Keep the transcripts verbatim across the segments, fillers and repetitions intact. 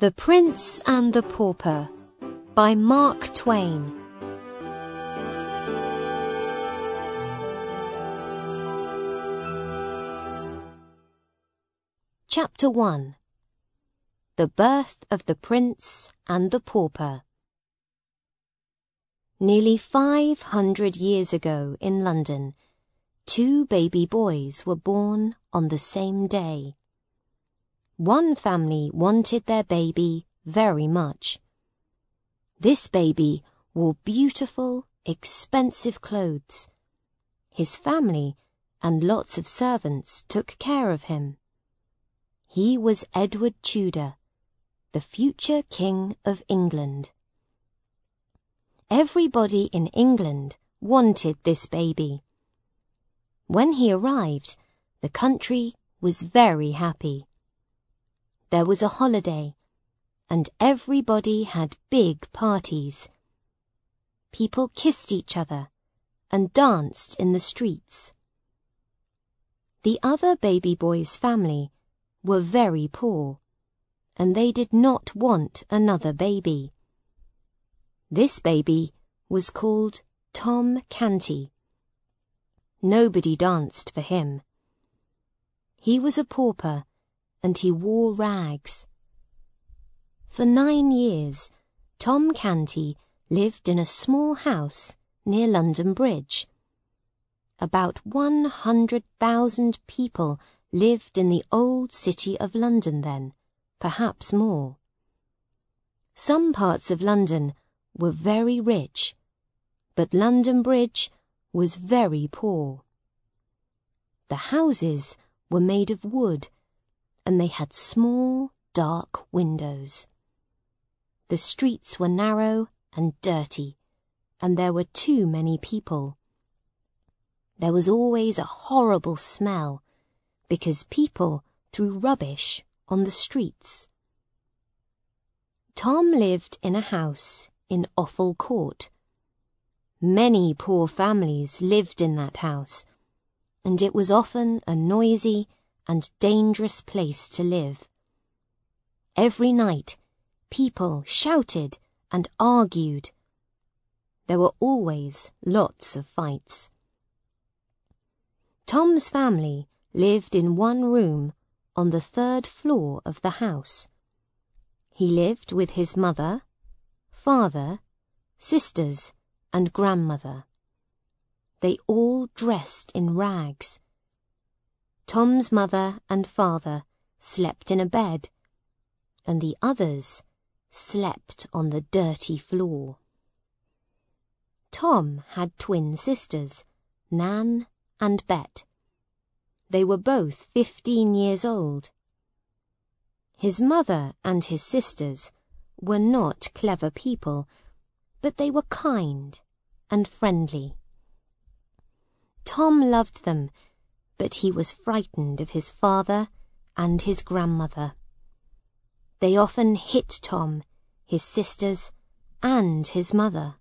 The Prince and the Pauper by Mark Twain. Chapter one. The Birth of the Prince and the Pauper. Nearly five hundred years ago in London, two baby boys were born on the same day. One family wanted their baby very much. This baby wore beautiful, expensive clothes. His family and lots of servants took care of him. He was Edward Tudor, the future King of England. Everybody in England wanted this baby. When he arrived, the country was very happy. There was a holiday, and everybody had big parties. People kissed each other and danced in the streets. The other baby boy's family were very poor, and they did not want another baby. This baby was called Tom Canty. Nobody danced for him. He was a pauper, and he wore rags. For nine years, Tom Canty lived in a small house near London Bridge. About one hundred thousand people lived in the old city of London then, perhaps more. Some parts of London were very rich, but London Bridge was very poor. The houses were made of wood, and they had small, dark windows. The streets were narrow and dirty, and there were too many people. There was always a horrible smell, because people threw rubbish on the streets. Tom lived in a house in Offal Court. Many poor families lived in that house, and it was often a noisy and dangerous place to live. Every night, people shouted and argued. There were always lots of fights. Tom's family lived in one room on the third floor of the house. He lived with his mother, father, sisters, and grandmother. They all dressed in rags. Tom's mother and father slept in a bed, and the others slept on the dirty floor. Tom had twin sisters, Nan and Bet. They were both fifteen years old. His mother and his sisters were not clever people, but they were kind and friendly. Tom loved them, but he was frightened of his father and his grandmother. They often hit Tom, his sisters, and his mother.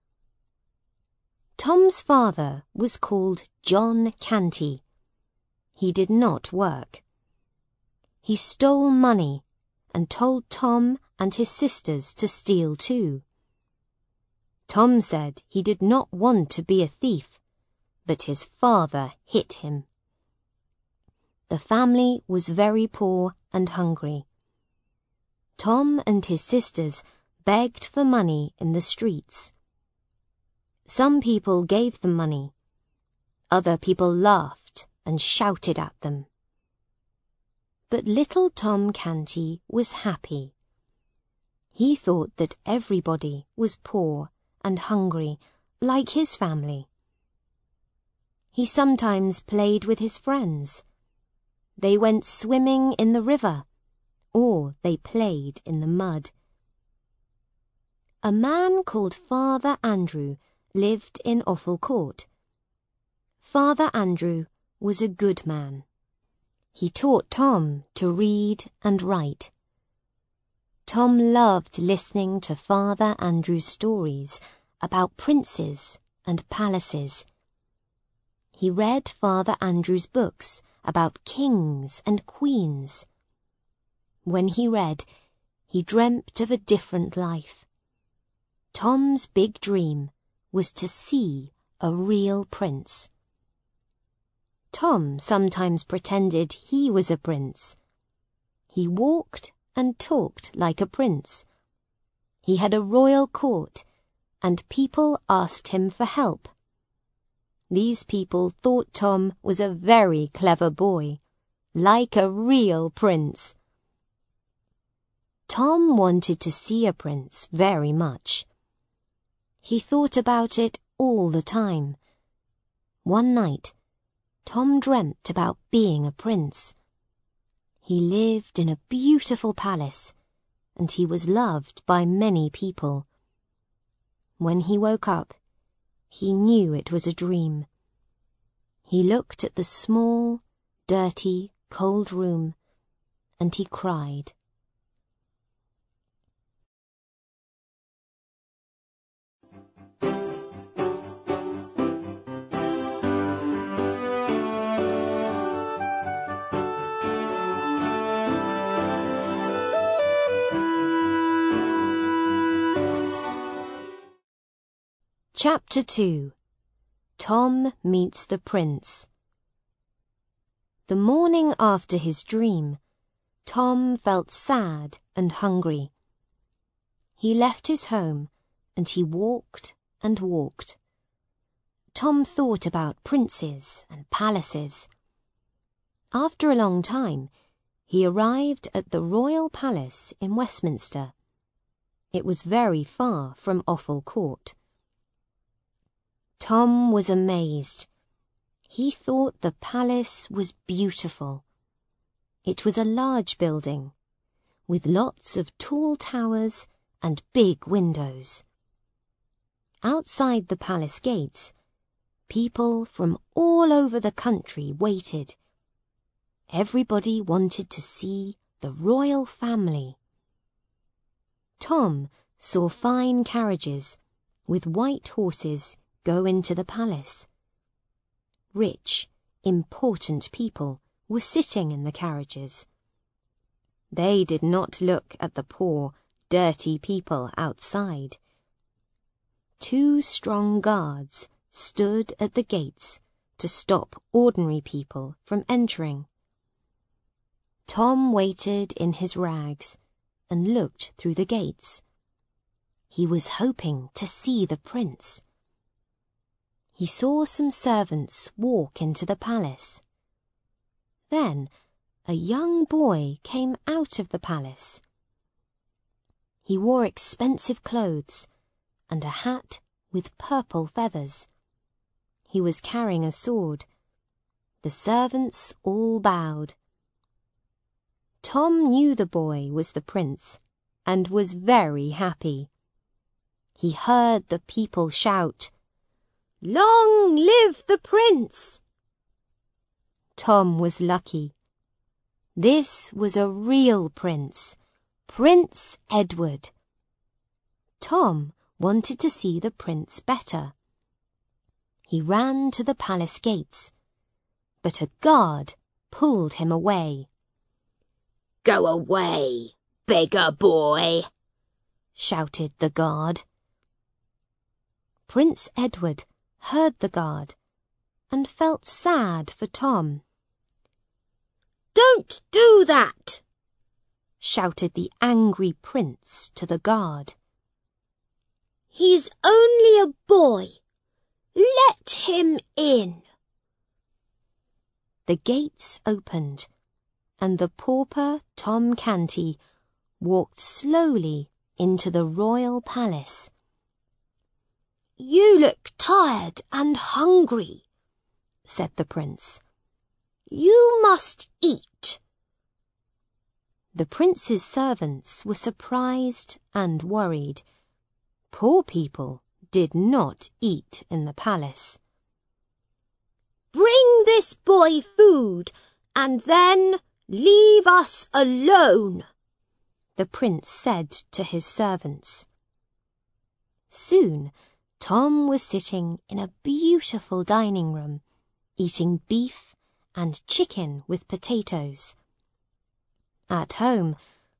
Tom's father was called John Canty. He did not work. He stole money and told Tom and his sisters to steal too. Tom said he did not want to be a thief, but his father hit him. The family was very poor and hungry. Tom and his sisters begged for money in the streets. Some people gave them money. Other people laughed and shouted at them. But little Tom Canty was happy. He thought that everybody was poor and hungry, like his family. He sometimes played with his friends. They went swimming in the river, or they played in the mud. A man called Father Andrew lived in Offal Court. Father Andrew was a good man. He taught Tom to read and write. Tom loved listening to Father Andrew's stories about princes and palaces. He read Father Andrew's books about kings and queens. When he read, he dreamt of a different life. Tom's big dream was to see a real prince. Tom sometimes pretended he was a prince. He walked and talked like a prince. He had a royal court, and people asked him for help. These people thought Tom was a very clever boy, like a real prince. Tom wanted to see a prince very much. He thought about it all the time. One night, Tom dreamt about being a prince. He lived in a beautiful palace, and he was loved by many people. When he woke up, he knew it was a dream. He looked at the small, dirty, cold room, and he cried. Chapter two. Tom Meets the Prince. The morning after his dream, Tom felt sad and hungry. He left his home and he walked and walked. Tom thought about princes and palaces. After a long time, he arrived at the royal palace in Westminster. It was very far from Offal Court. Tom was amazed. He thought the palace was beautiful. It was a large building, with lots of tall towers and big windows. Outside the palace gates, people from all over the country waited. Everybody wanted to see the royal family. Tom saw fine carriages with white horses go into the palace. Rich, important people were sitting in the carriages. They did not look at the poor, dirty people outside. Two strong guards stood at the gates to stop ordinary people from entering. Tom waited in his rags and looked through the gates. He was hoping to see the prince. He saw some servants walk into the palace. Then a young boy came out of the palace. He wore expensive clothes and a hat with purple feathers. He was carrying a sword. The servants all bowed. Tom knew the boy was the prince and was very happy. He heard the people shout, "Long live the prince!" Tom was lucky. This was a real prince, Prince Edward. Tom wanted to see the prince better. He ran to the palace gates, but a guard pulled him away. "Go away, beggar boy!" shouted the guard. Prince Edward heard the guard and felt sad for Tom. "Don't do that!" shouted the angry prince to the guard. "He's only a boy. Let him in." The gates opened, and the pauper Tom Canty walked slowly into the royal palace. "You look tired and hungry," said the prince. "You must eat." The prince's servants were surprised and worried. Poor people did not eat in the palace. "Bring this boy food, and then leave us alone," the prince said to his servants. Soon, Tom was sitting in a beautiful dining room, eating beef and chicken with potatoes. At home,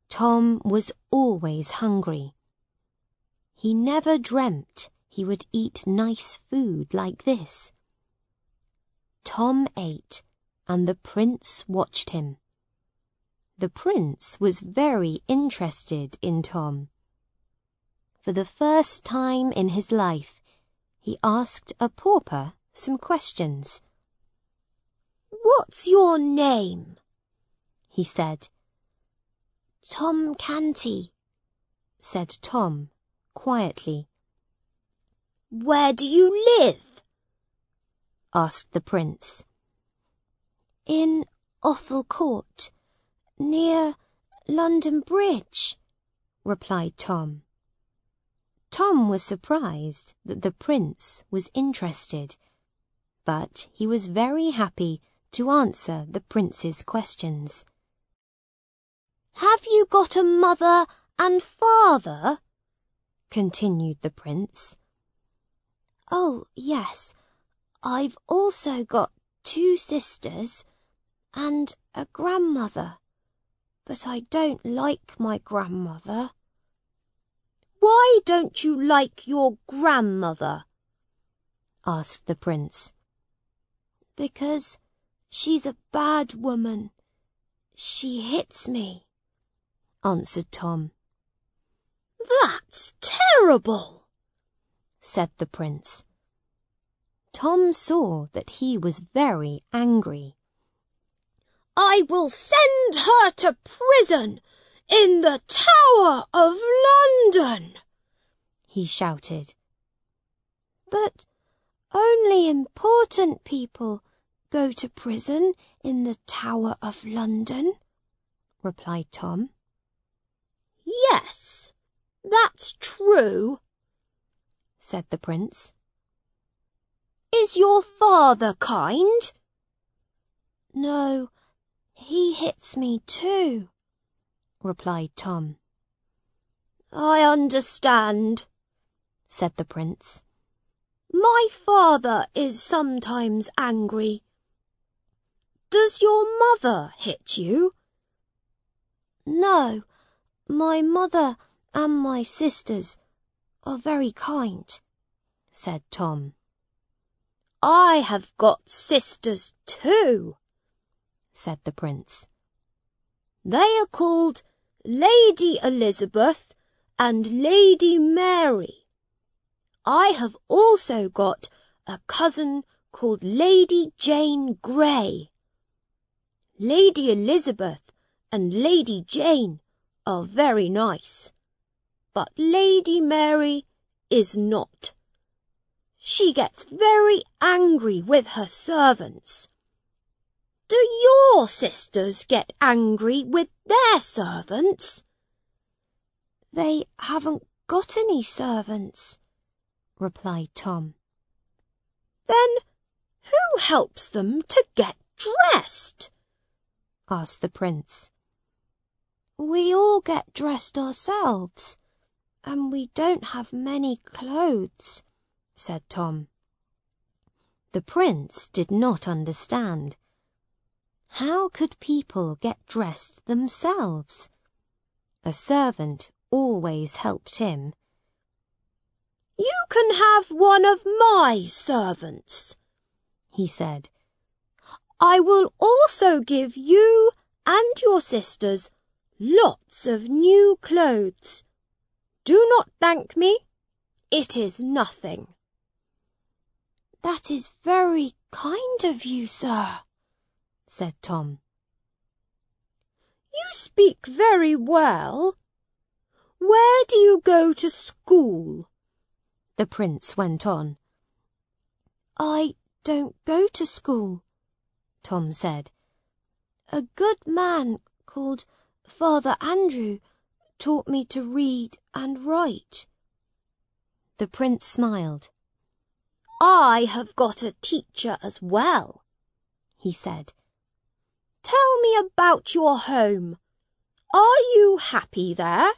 Tom was always hungry. He never dreamt he would eat nice food like this. Tom ate, and the prince watched him. The prince was very interested in Tom. For the first time in his life, he asked a pauper some questions. "What's your name?" he said. "Tom Canty," said Tom quietly. "Where do you live?" asked the prince. "In Offal Court, near London Bridge," replied Tom. Tom was surprised that the prince was interested, but he was very happy to answer the prince's questions. "Have you got a mother and father?" continued the prince. "Oh, yes. I've also got two sisters and a grandmother, but I don't like my grandmother." "Why don't you like your grandmother?" asked the prince. "Because she's a bad woman. She hits me," answered Tom. "That's terrible," said the prince. Tom saw that he was very angry. "I will send her to prison in the Tower of London," he shouted. "But only important people go to prison in the Tower of London," replied Tom. "Yes, that's true," said the prince. "Is your father kind?" "No, he hits me too," replied Tom. "I understand," said the prince. "My father is sometimes angry. Does your mother hit you?" "No, my mother and my sisters are very kind," said Tom. "I have got sisters too," said the prince. "They are called Lady Elizabeth and Lady Mary. I have also got a cousin called Lady Jane Grey. Lady Elizabeth and Lady Jane are very nice, but Lady Mary is not. She gets very angry with her servants. Do your sisters get angry with their servants?" "They haven't got any servants," replied Tom. "Then who helps them to get dressed?" asked the prince. "We all get dressed ourselves, and we don't have many clothes," said Tom. The prince did not understand. How could people get dressed themselves? A servant always helped him. "You can have one of my servants," he said. "I will also give you and your sisters lots of new clothes. Do not thank me. It is nothing." "That is very kind of you, sir," said Tom. "You speak very well. Where do you go to school?" the prince went on. "I don't go to school," Tom said. "A good man called Father Andrew taught me to read and write." The prince smiled. "I have got a teacher as well," he said. "Tell me about your home. Are you happy there?"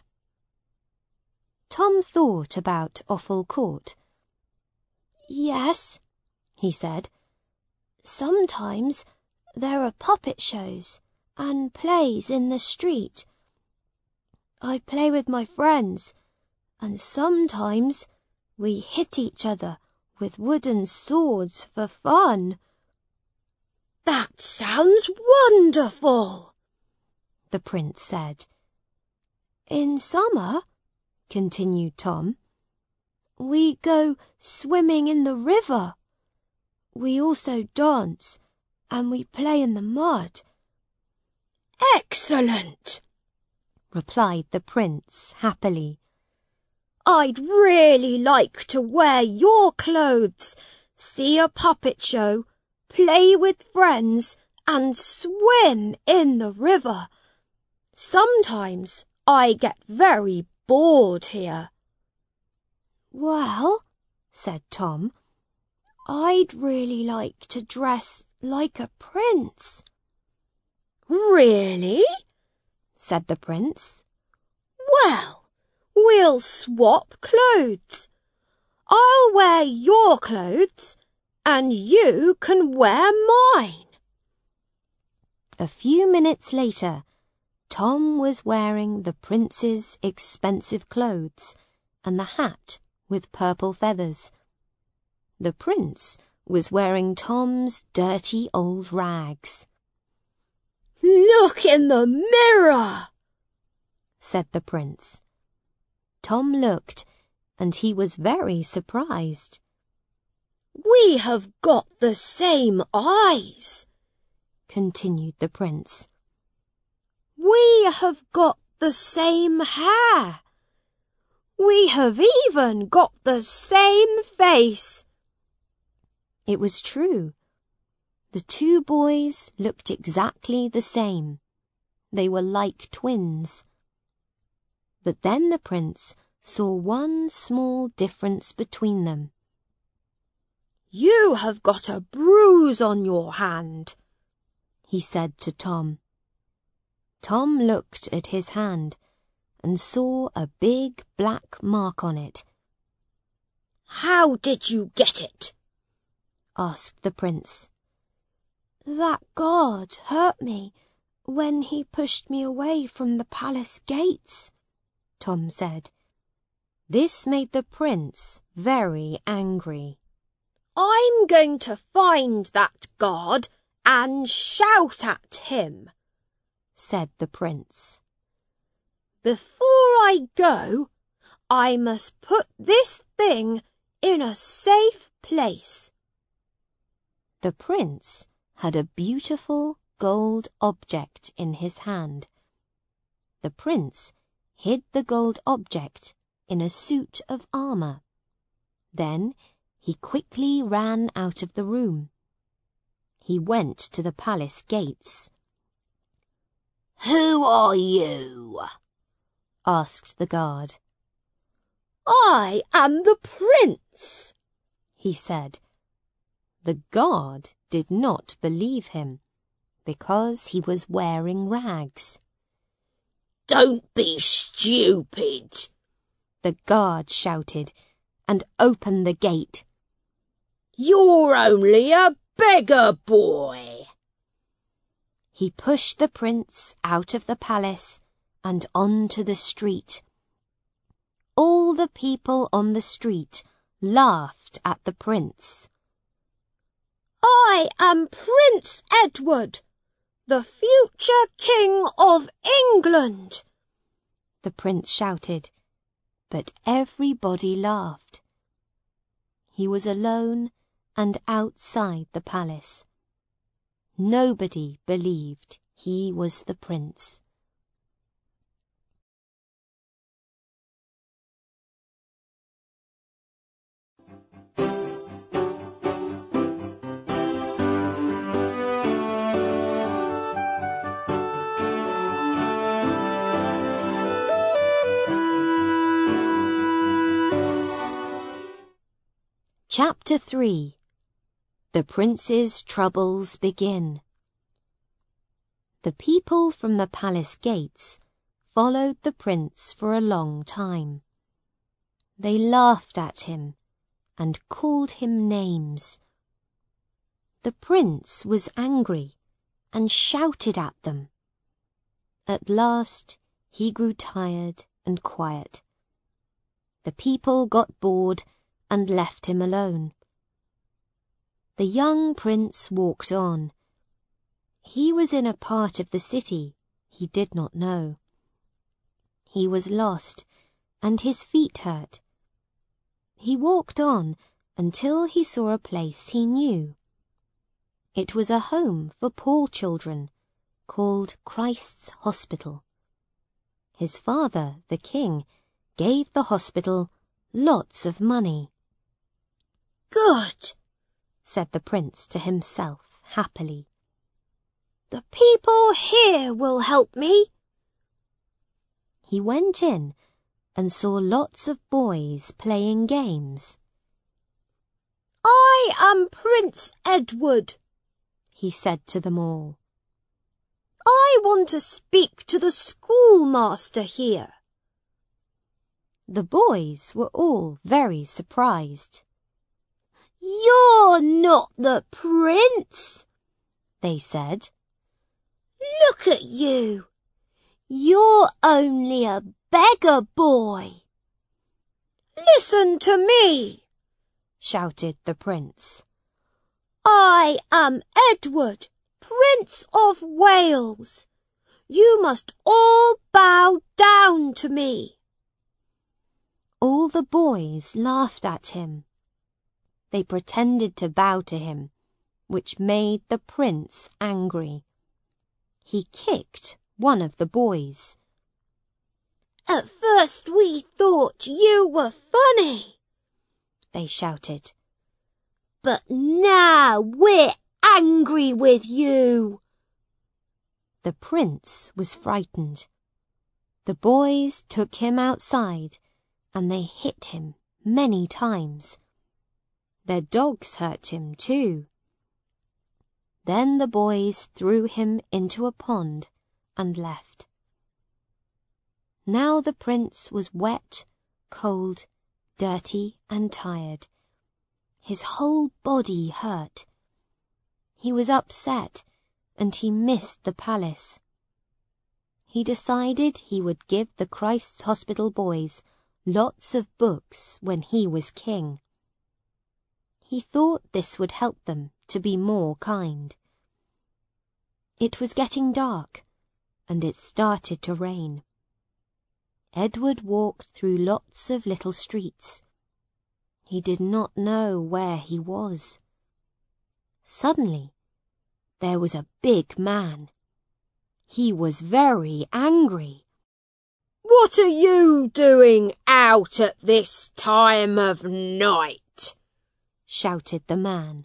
Tom thought about Offal Court. "Yes," he said. "Sometimes there are puppet shows and plays in the street. I play with my friends, and sometimes we hit each other with wooden swords for fun." "That sounds wonderful," the prince said. "In summer," continued Tom, "we go swimming in the river. We also dance, and we play in the mud." "Excellent," replied the prince happily. "I'd really like to wear your clothes, see a puppet show, play with friends, and swim in the river. Sometimes I get very bored here." "Well," said Tom, "I'd really like to dress like a prince." "Really?" said the prince. "Well, we'll swap clothes. I'll wear your clothes, and you can wear mine." A few minutes later, Tom was wearing the prince's expensive clothes and the hat with purple feathers. The prince was wearing Tom's dirty old rags. "Look in the mirror," said the prince. Tom looked, and he was very surprised. "We have got the same eyes," continued the prince. "We have got the same hair. We have even got the same face." It was true. The two boys looked exactly the same. They were like twins. But then the prince saw one small difference between them. "You have got a bruise on your hand," he said to Tom. Tom looked at his hand and saw a big black mark on it. "How did you get it?" asked the prince. "That guard hurt me when he pushed me away from the palace gates," Tom said. This made the prince very angry. "I'm going to find that guard and shout at him," said the prince. "Before I go, I must put this thing in a safe place." The prince had a beautiful gold object in his hand. The prince hid the gold object in a suit of armor. Then he quickly ran out of the room. He went to the palace gates. "Who are you?" asked the guard. "I am the prince," he said. The guard did not believe him, because he was wearing rags. "Don't be stupid," the guard shouted, and opened the gate. "You're only a beggar boy." He pushed the prince out of the palace and onto the street. All the people on the street laughed at the prince. "I am Prince Edward, the future King of England," the prince shouted, but everybody laughed. He was alone and outside the palace. Nobody believed he was the prince. Chapter three. The Prince's Troubles Begin. The people from the palace gates followed the prince for a long time. They laughed at him and called him names. The prince was angry and shouted at them. At last he grew tired and quiet. The people got bored and left him alone. The young prince walked on. He was in a part of the city he did not know. He was lost, and his feet hurt. He walked on until he saw a place he knew. It was a home for poor children, called Christ's Hospital. His father, the king, gave the hospital lots of money. "Good," said the prince to himself happily. "The people here will help me." He went in and saw lots of boys playing games. "I am Prince Edward," he said to them all. "I want to speak to the schoolmaster here." The boys were all very surprised. "You're not the prince," they said. "Look at you. You're only a beggar boy." "Listen to me," shouted the prince. "I am Edward, Prince of Wales. You must all bow down to me." All the boys laughed at him. They pretended to bow to him, which made the prince angry. He kicked one of the boys. "At first we thought you were funny," they shouted. "But now we're angry with you." The prince was frightened. The boys took him outside and they hit him many times. Their dogs hurt him too. Then the boys threw him into a pond and left. Now the prince was wet, cold, dirty and tired. His whole body hurt. He was upset and he missed the palace. He decided he would give the Christ's Hospital boys lots of books when he was king. He thought this would help them to be more kind. It was getting dark, and it started to rain. Edward walked through lots of little streets. He did not know where he was. Suddenly, there was a big man. He was very angry. "What are you doing out at this time of night?" shouted the man.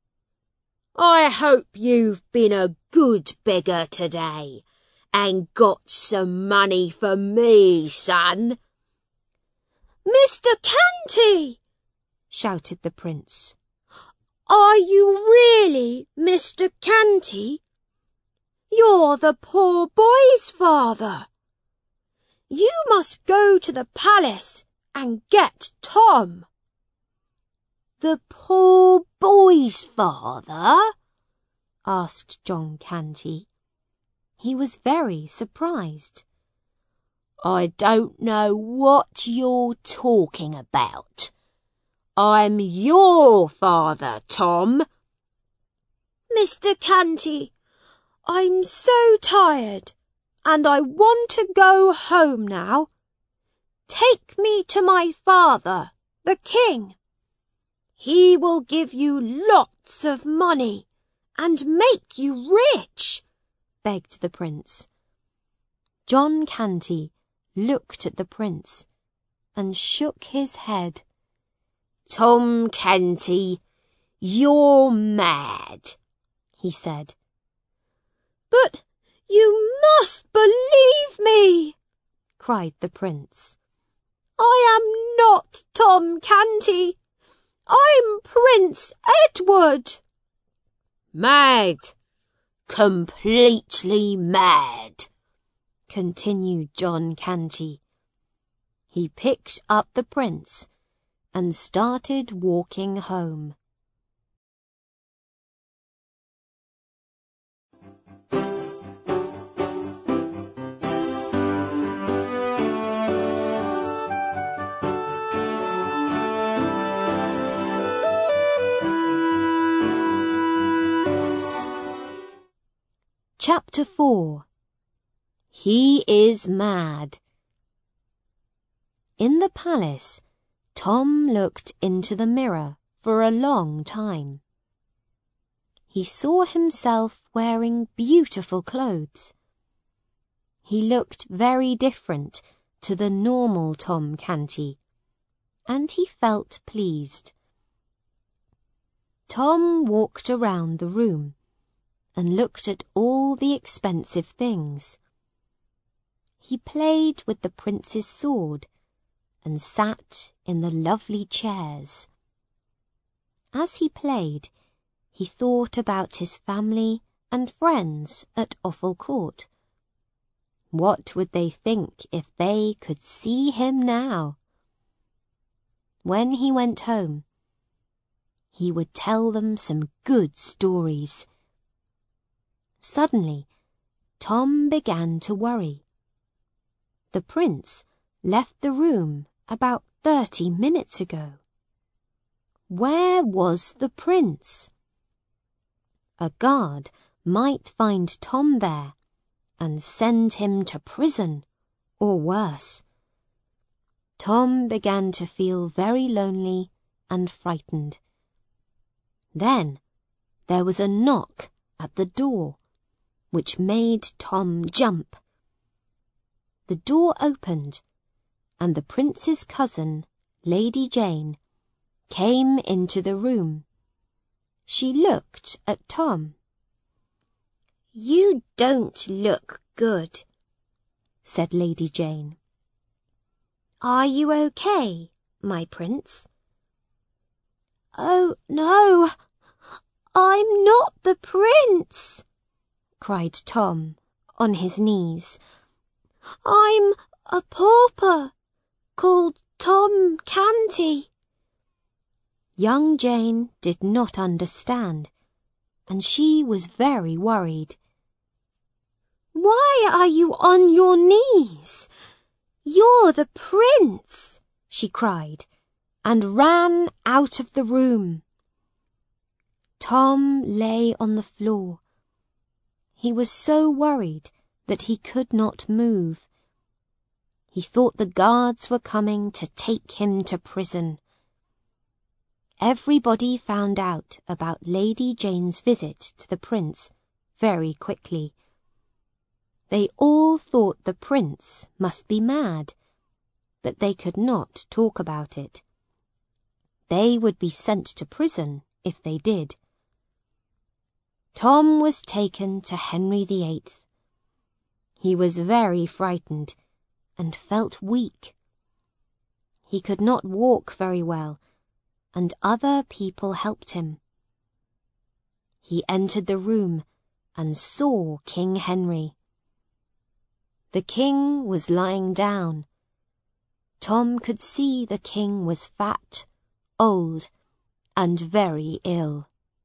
"I hope you've been a good beggar today and got some money for me, son." "Mister Canty!" shouted the prince. "Are you really Mister Canty? You're the poor boy's father. You must go to the palace and get Tom." "The poor boy's father?" asked John Canty. He was very surprised. "I don't know what you're talking about. I'm your father, Tom." "Mister Canty, I'm so tired and I want to go home now. Take me to my father, the king. He will give you lots of money and make you rich," begged the prince. John Canty looked at the prince and shook his head. "Tom Canty, you're mad," he said. "But you must believe me," cried the prince. "I am not Tom Canty. I'm Prince Edward." "Mad, completely mad," continued John Canty. He picked up the prince and started walking home. Chapter four. He is mad. In the palace, Tom looked into the mirror for a long time. He saw himself wearing beautiful clothes. He looked very different to the normal Tom Canty, and he felt pleased. Tom walked around the room and looked at all the expensive things. He played with the prince's sword and sat in the lovely chairs. As he played, he thought about his family and friends at Offal Court. What would they think if they could see him now? When he went home, he would tell them some good stories. Suddenly, Tom began to worry. The prince left the room about thirty minutes ago. Where was the prince? A guard might find Tom there and send him to prison, or worse. Tom began to feel very lonely and frightened. Then there was a knock at the door, which made Tom jump. The door opened, and the prince's cousin, Lady Jane, came into the room. She looked at Tom. "You don't look good," said Lady Jane. "Are you okay, my prince?" "Oh, no, I'm not the prince," cried Tom on his knees. "I'm a pauper called Tom Canty." Young Jane did not understand, and she was very worried. "Why are you on your knees? You're the prince," she cried, and ran out of the room. Tom lay on the floor. He was so worried that he could not move. He thought the guards were coming to take him to prison. Everybody found out about Lady Jane's visit to the prince very quickly. They all thought the prince must be mad, but they could not talk about it. They would be sent to prison if they did. Tom was taken to Henry the Eighth. He was very frightened and felt weak. He could not walk very well, and other people helped him. He entered the room and saw King Henry. The king was lying down. Tom could see the king was fat, old, and very ill.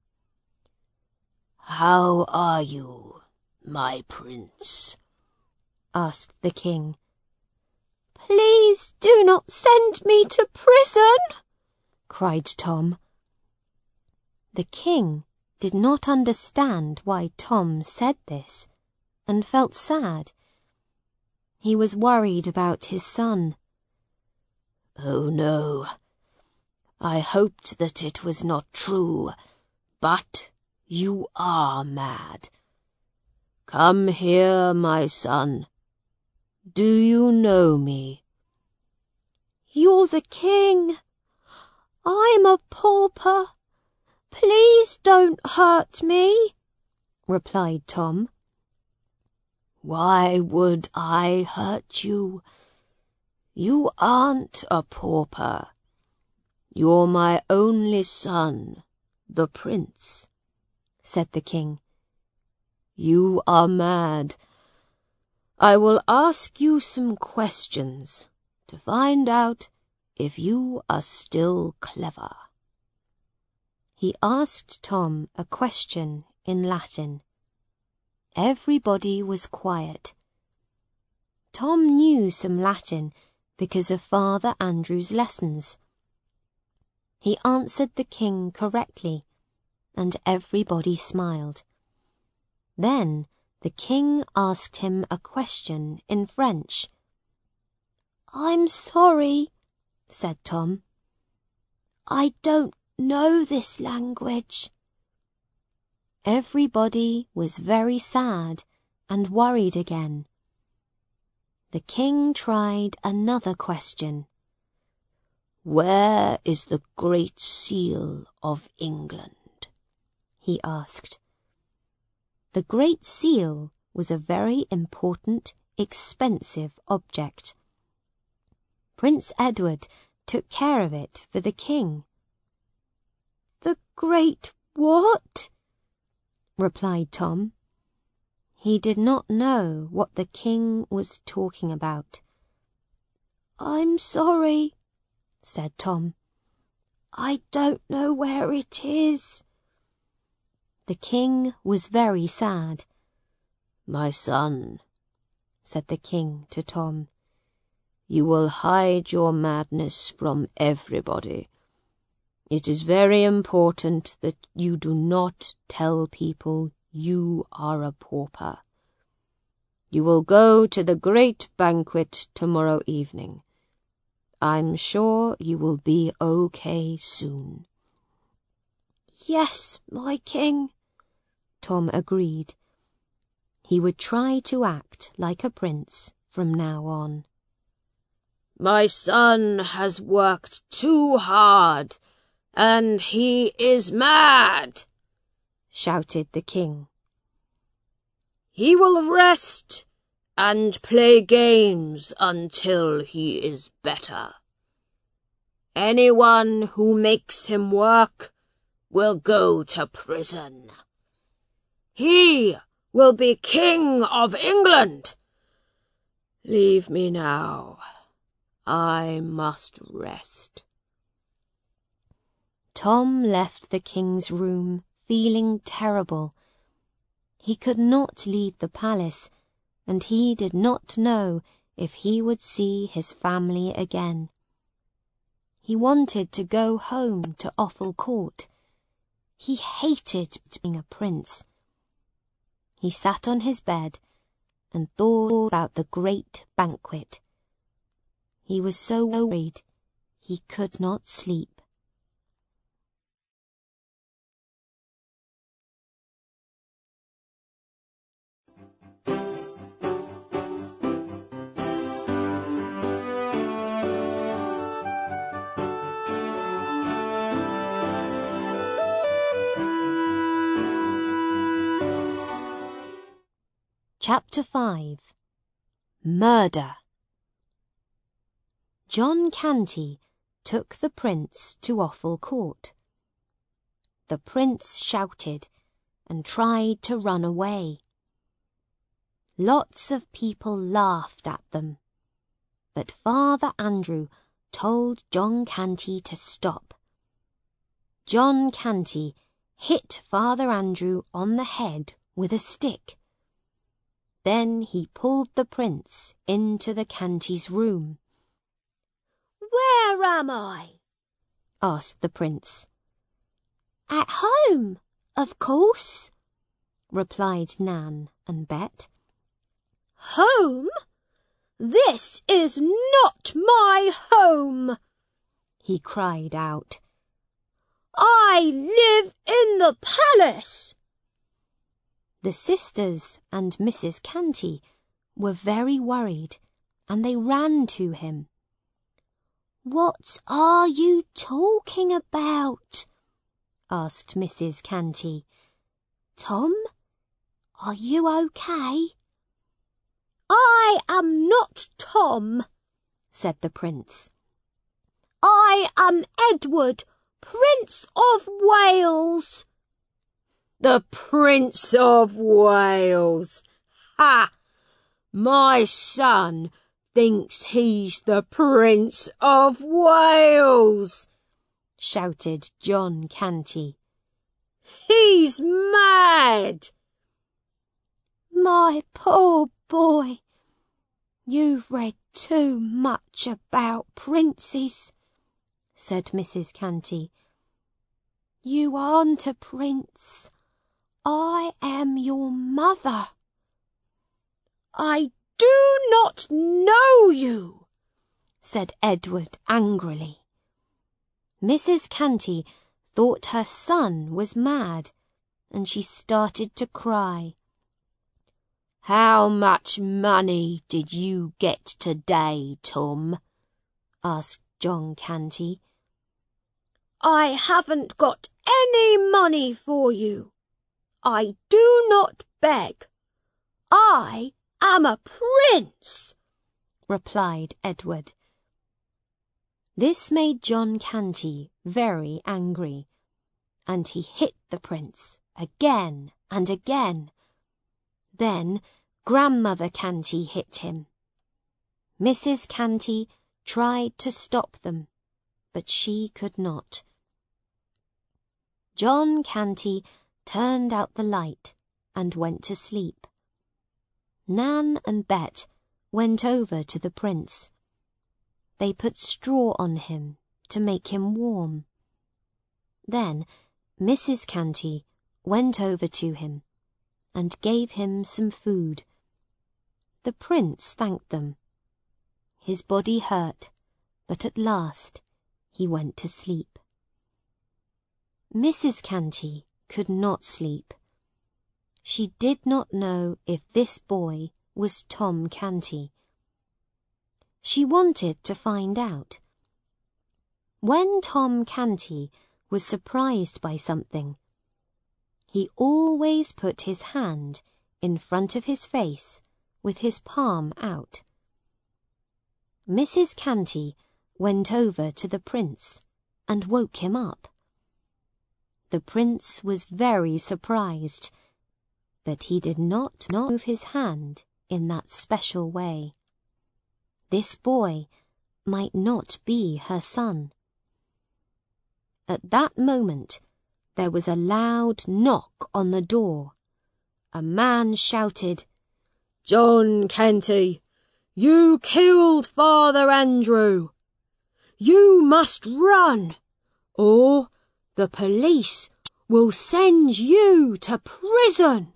"How are you, my prince?" asked the king. "Please do not send me to prison," cried Tom. The king did not understand why Tom said this, and felt sad. He was worried about his son. "Oh, no. I hoped that it was not true, but you are mad. Come here, my son. Do you know me?" "You're the king. I'm a pauper. Please don't hurt me," replied Tom. "Why would I hurt you? You aren't a pauper. You're my only son, the prince," said the king. "You are mad. I will ask you some questions to find out if you are still clever." He asked Tom a question in Latin. Everybody was quiet. Tom knew some Latin because of Father Andrew's lessons. He answered the king correctly, and everybody smiled. Then The king asked him a question in French. "I'm sorry," said Tom. "I don't know this language." Everybody was very sad and worried again. The king tried another question. "Where is the Great Seal of England?" he asked. The Great Seal was a very important, expensive object. Prince Edward took care of it for the king. "The Great what?" replied Tom. He did not know what the king was talking about. "I'm sorry," said Tom. "I don't know where it is." The king was very sad. "My son," said the king to Tom, "you will hide your madness from everybody. It is very important that you do not tell people you are a pauper. You will go to the great banquet tomorrow evening. I'm sure you will be okay soon." "Yes, my king," Tom agreed. He would try to act like a prince from now on. "My son has worked too hard, and he is mad," shouted the king. "He will rest and play games until he is better. Anyone who makes him work will go to prison. He will be King of England. Leave me now. I must rest." Tom left the king's room feeling terrible. He could not leave the palace, and he did not know if he would see his family again. He wanted to go home to Offal Court. He hated being a prince. He sat on his bed and thought about the great banquet. He was so worried he could not sleep. Chapter five. Murder. John Canty took the prince to Offal Court. The prince shouted and tried to run away. Lots of people laughed at them, but Father Andrew told John Canty to stop. John Canty hit Father Andrew on the head with a stick. Then he pulled the prince into the Canty's room. "Where am I?" asked the prince. "At home, of course," replied Nan and Bet. "Home? This is not my home!" he cried out. "I live in the palace!" The sisters and Missus Canty were very worried, and they ran to him. "What are you talking about?" asked Missus Canty. "Tom, are you okay?" "I am not Tom," said the prince. "I am Edward, Prince of Wales." "The Prince of Wales! Ha! My son thinks he's the Prince of Wales!" shouted John Canty. "He's mad!" "My poor boy, you've read too much about princes," said Missus Canty. "You aren't a prince. I am your mother." I do not know you, said Edward angrily. Missus Canty thought her son was mad, and she started to cry. How much money did you get today, Tom? Asked John Canty. I haven't got any money for you. I do not beg. I am a prince, replied Edward. This made John Canty very angry, and he hit the prince again and again. Then Grandmother Canty hit him. Missus Canty tried to stop them, but she could not. John Canty turned out the light and went to sleep. Nan and Bet went over to the prince. They put straw on him to make him warm. Then Missus Canty went over to him and gave him some food. The prince thanked them. His body hurt, but at last he went to sleep. Missus Canty could not sleep. She did not know if this boy was Tom Canty. She wanted to find out. When Tom Canty was surprised by something, he always put his hand in front of his face with his palm out. Missus Canty went over to the prince and woke him up. The prince was very surprised, but he did not move his hand in that special way. This boy might not be her son. At that moment, there was a loud knock on the door. A man shouted, John Canty, you killed Father Andrew. You must run, or the police will send you to prison.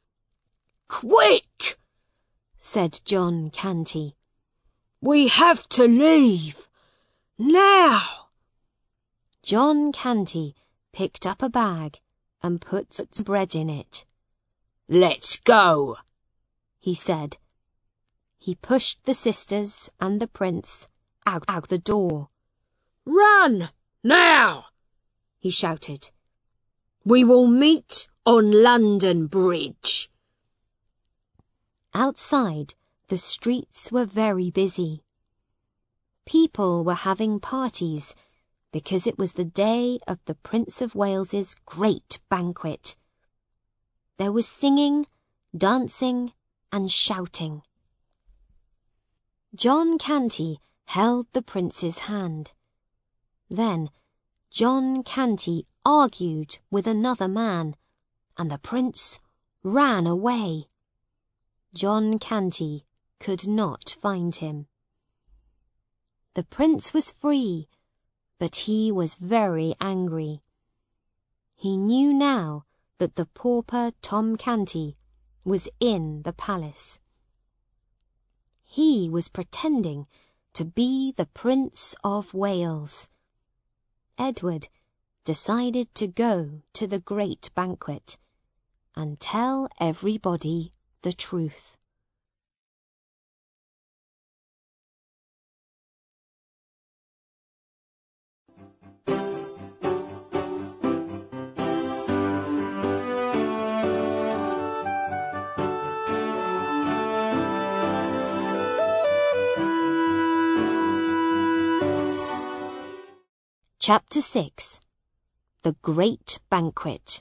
Quick, said John Canty. We have to leave. Now. John Canty picked up a bag and put some bread in it. Let's go, he said. He pushed the sisters and the prince out, out the door. Run, now, he shouted. We will meet on London Bridge. Outside, the streets were very busy. People were having parties because it was the day of the Prince of Wales's great banquet. There was singing, dancing, and shouting. John Canty held the prince's hand. Then John Canty argued with another man, and the prince ran away. John Canty could not find him. The prince was free, but he was very angry. He knew now that the pauper Tom Canty was in the palace. He was pretending to be the Prince of Wales. Edward decided to go to the great banquet and tell everybody the truth. Chapter six. The Great Banquet.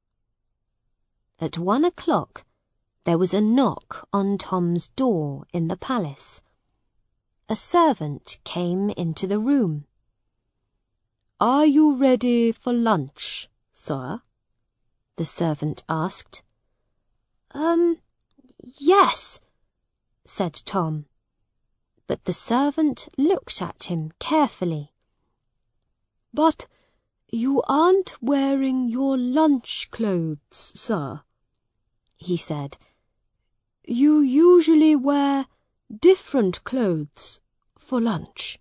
At one o'clock, there was a knock on Tom's door in the palace. A servant came into the room. Are you ready for lunch, sir? The servant asked. Um, yes, said Tom. But the servant looked at him carefully. But you aren't wearing your lunch clothes, sir, he said. you usually wear different clothes for lunch?"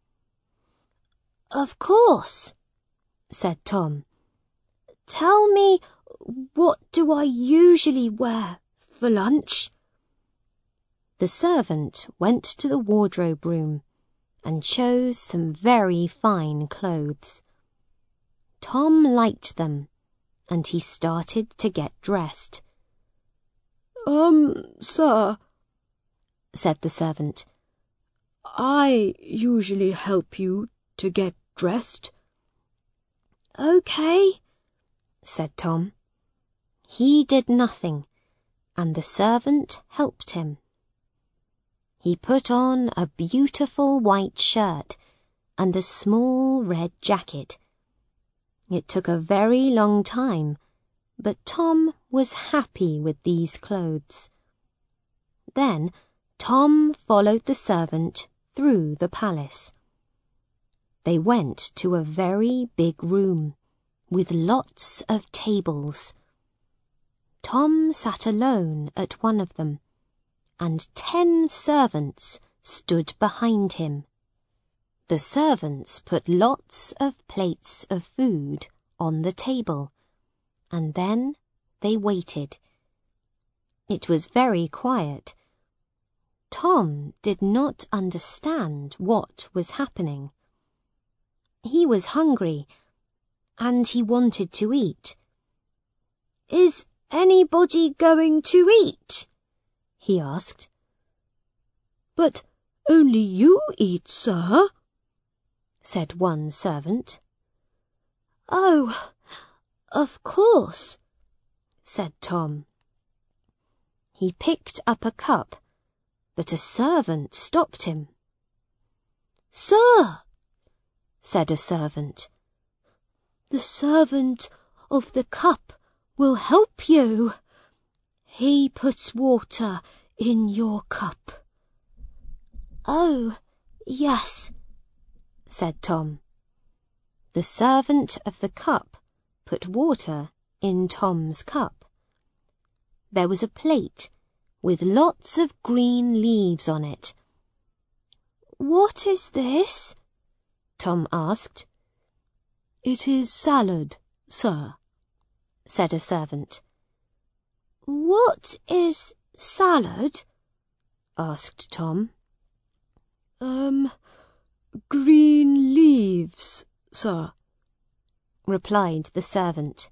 "Of course," said Tom. "Tell me, what do I usually wear for lunch?" The servant went to the wardrobe room and chose some very fine clothes. Tom liked them, and he started to get dressed. Um, sir," said the servant, "I usually help you to get dressed." "Okay," said Tom. He did nothing, and the servant helped him. He put on a beautiful white shirt and a small red jacket. It took a very long time, but Tom was happy with these clothes. Then Tom followed the servant through the palace. They went to a very big room with lots of tables. Tom sat alone at one of them, and ten servants stood behind him. The servants put lots of plates of food on the table, and then they waited. It was very quiet. Tom did not understand what was happening. He was hungry, and he wanted to eat. "Is anybody going to eat?" he asked. "But only you eat, sir," said one servant. "Oh, of course," said Tom. He picked up a cup, but a servant stopped him. "Sir," said a servant, "the servant of the cup will help you. He puts water in your cup." "Oh, yes," said Tom. The servant of the cup put water in Tom's cup. There was a plate with lots of green leaves on it. "What is this?" Tom asked. "It is salad, sir," said a servant. "What is salad?" asked Tom. Um, green leaves, sir," replied the servant.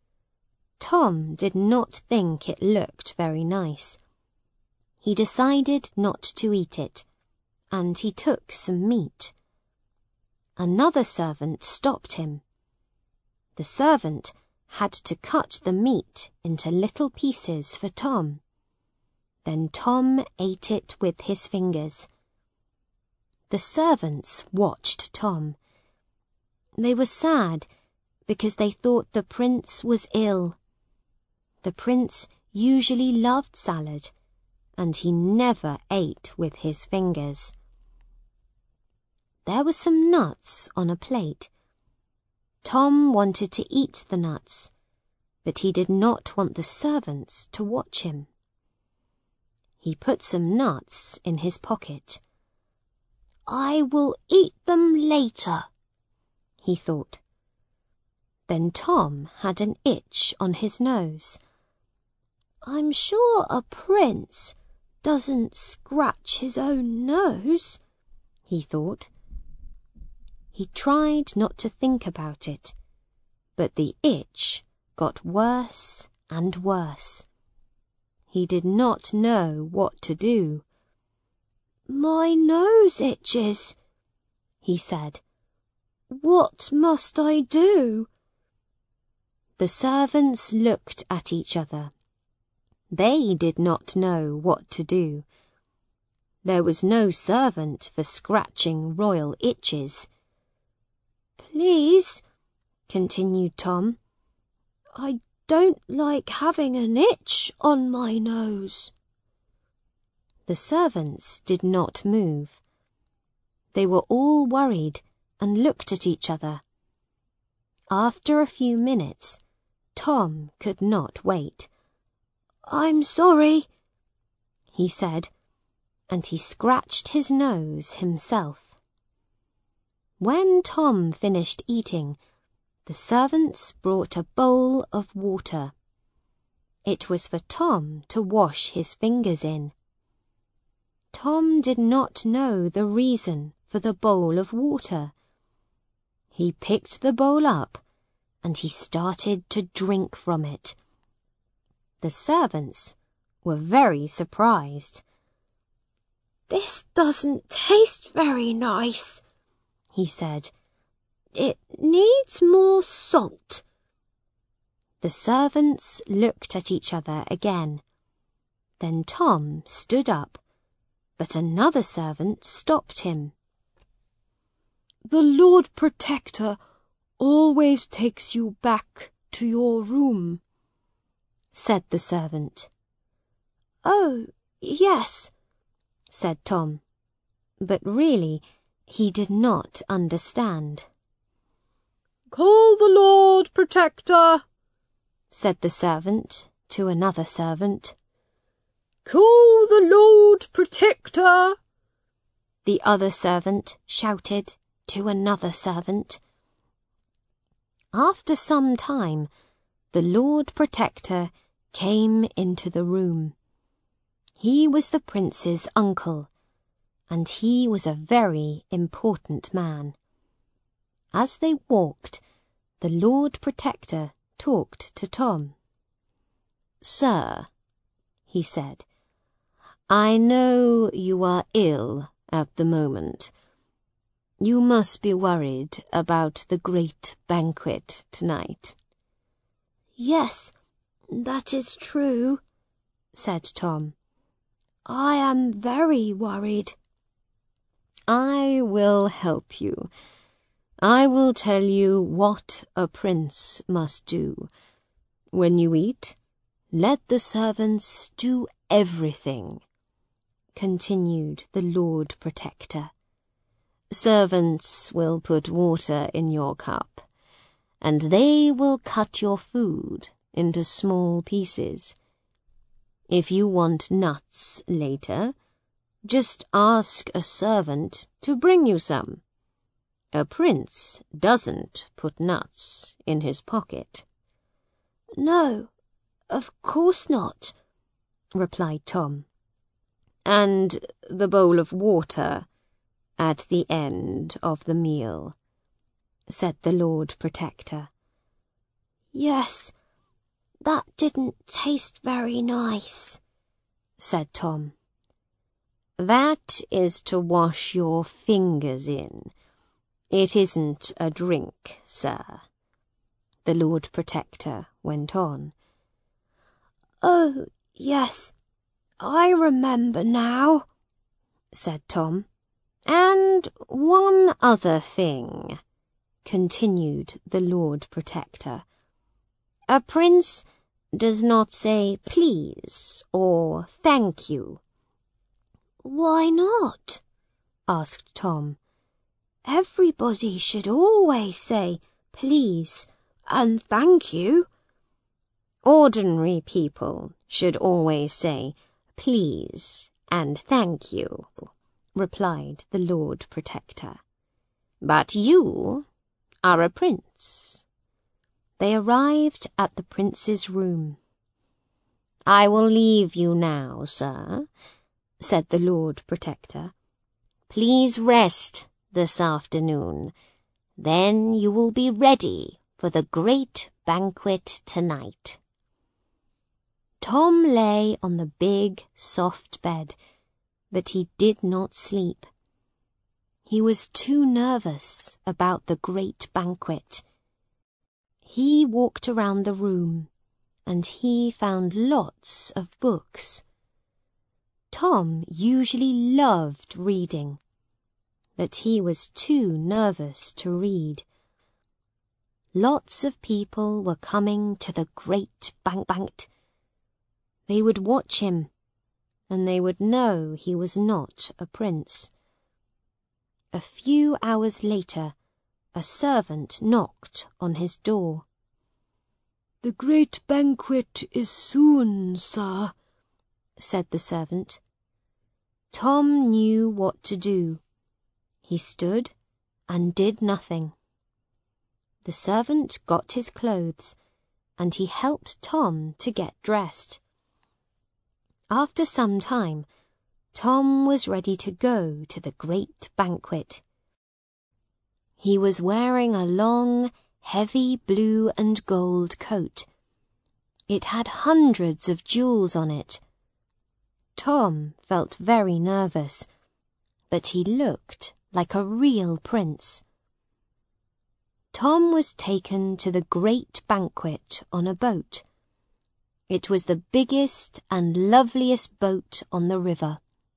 Tom did not think it looked very nice. He decided not to eat it, and he took some meat. Another servant stopped him. The servant had to cut the meat into little pieces for Tom. Then Tom ate it with his fingers. The servants watched Tom. They were sad because they thought the prince was ill. The prince usually loved salad, and he never ate with his fingers. There were some nuts on a plate. Tom wanted to eat the nuts, but he did not want the servants to watch him. He put some nuts in his pocket. "I will eat them later," he thought. Then Tom had an itch on his nose. "I'm sure a prince doesn't scratch his own nose," he thought. He tried not to think about it, but the itch got worse and worse. He did not know what to do. "My nose itches," he said. "What must I do?" The servants looked at each other. They did not know what to do. There was no servant for scratching royal itches. "Please," continued Tom, "I don't like having an itch on my nose." The servants did not move. They were all worried and looked at each other. After a few minutes, Tom could not wait. "I'm sorry," he said, and he scratched his nose himself. When Tom finished eating, the servants brought a bowl of water. It was for Tom to wash his fingers in. Tom did not know the reason for the bowl of water. He picked the bowl up and he started to drink from it. The servants were very surprised. "This doesn't taste very nice," he said. "It needs more salt." The servants looked at each other again. Then Tom stood up, but another servant stopped him. "The Lord Protector always takes you back to your room," said the servant. "Oh, yes," said Tom, but really he did not understand. "Call the Lord Protector," said the servant to another servant. "Call the Lord Protector," the other servant shouted to another servant. After some time, the Lord Protector came into the room. He was the prince's uncle, and he was a very important man. As they walked, the Lord Protector talked to Tom. "Sir," he said, "I know you are ill at the moment. You must be worried about the great banquet tonight." "Yes, that is true," said Tom. "I am very worried." "I will help you. I will tell you what a prince must do. When you eat, let the servants do everything," continued the Lord Protector. "Servants will put water in your cup, and they will cut your food into small pieces. If you want nuts later, just ask a servant to bring you some. A prince doesn't put nuts in his pocket." "No, of course not," replied Tom. "And the bowl of water at the end of the meal," said the Lord Protector. "Yes, that didn't taste very nice," said Tom. "That is to wash your fingers in. It isn't a drink, sir," the Lord Protector went on. "Oh, yes, I remember now," said Tom. "And one other thing," continued the Lord Protector. "A prince does not say please or thank you." "Why not?" asked Tom. "Everybody should always say please and thank you." "Ordinary people should always say please and thank you," replied the Lord Protector. "But you are a prince." They arrived at the prince's room. "I will leave you now, sir," said the Lord Protector. "Please rest this afternoon. Then you will be ready for the great banquet tonight." Tom lay on the big, soft bed, but he did not sleep. He was too nervous about the great banquet. He walked around the room, and he found lots of books. Tom usually loved reading, but he was too nervous to read. Lots of people were coming to the great banquet. They would watch him, and they would know he was not a prince. A few hours later, a servant knocked on his door. "The great banquet is soon, sir," said the servant. Tom knew what to do. He stood and did nothing. The servant got his clothes, and he helped Tom to get dressed. After some time, Tom was ready to go to the great banquet. He was wearing a long, heavy blue and gold coat. It had hundreds of jewels on it. Tom felt very nervous, but he looked like a real prince. Tom was taken to the great banquet on a boat. It was the biggest and loveliest boat on the river.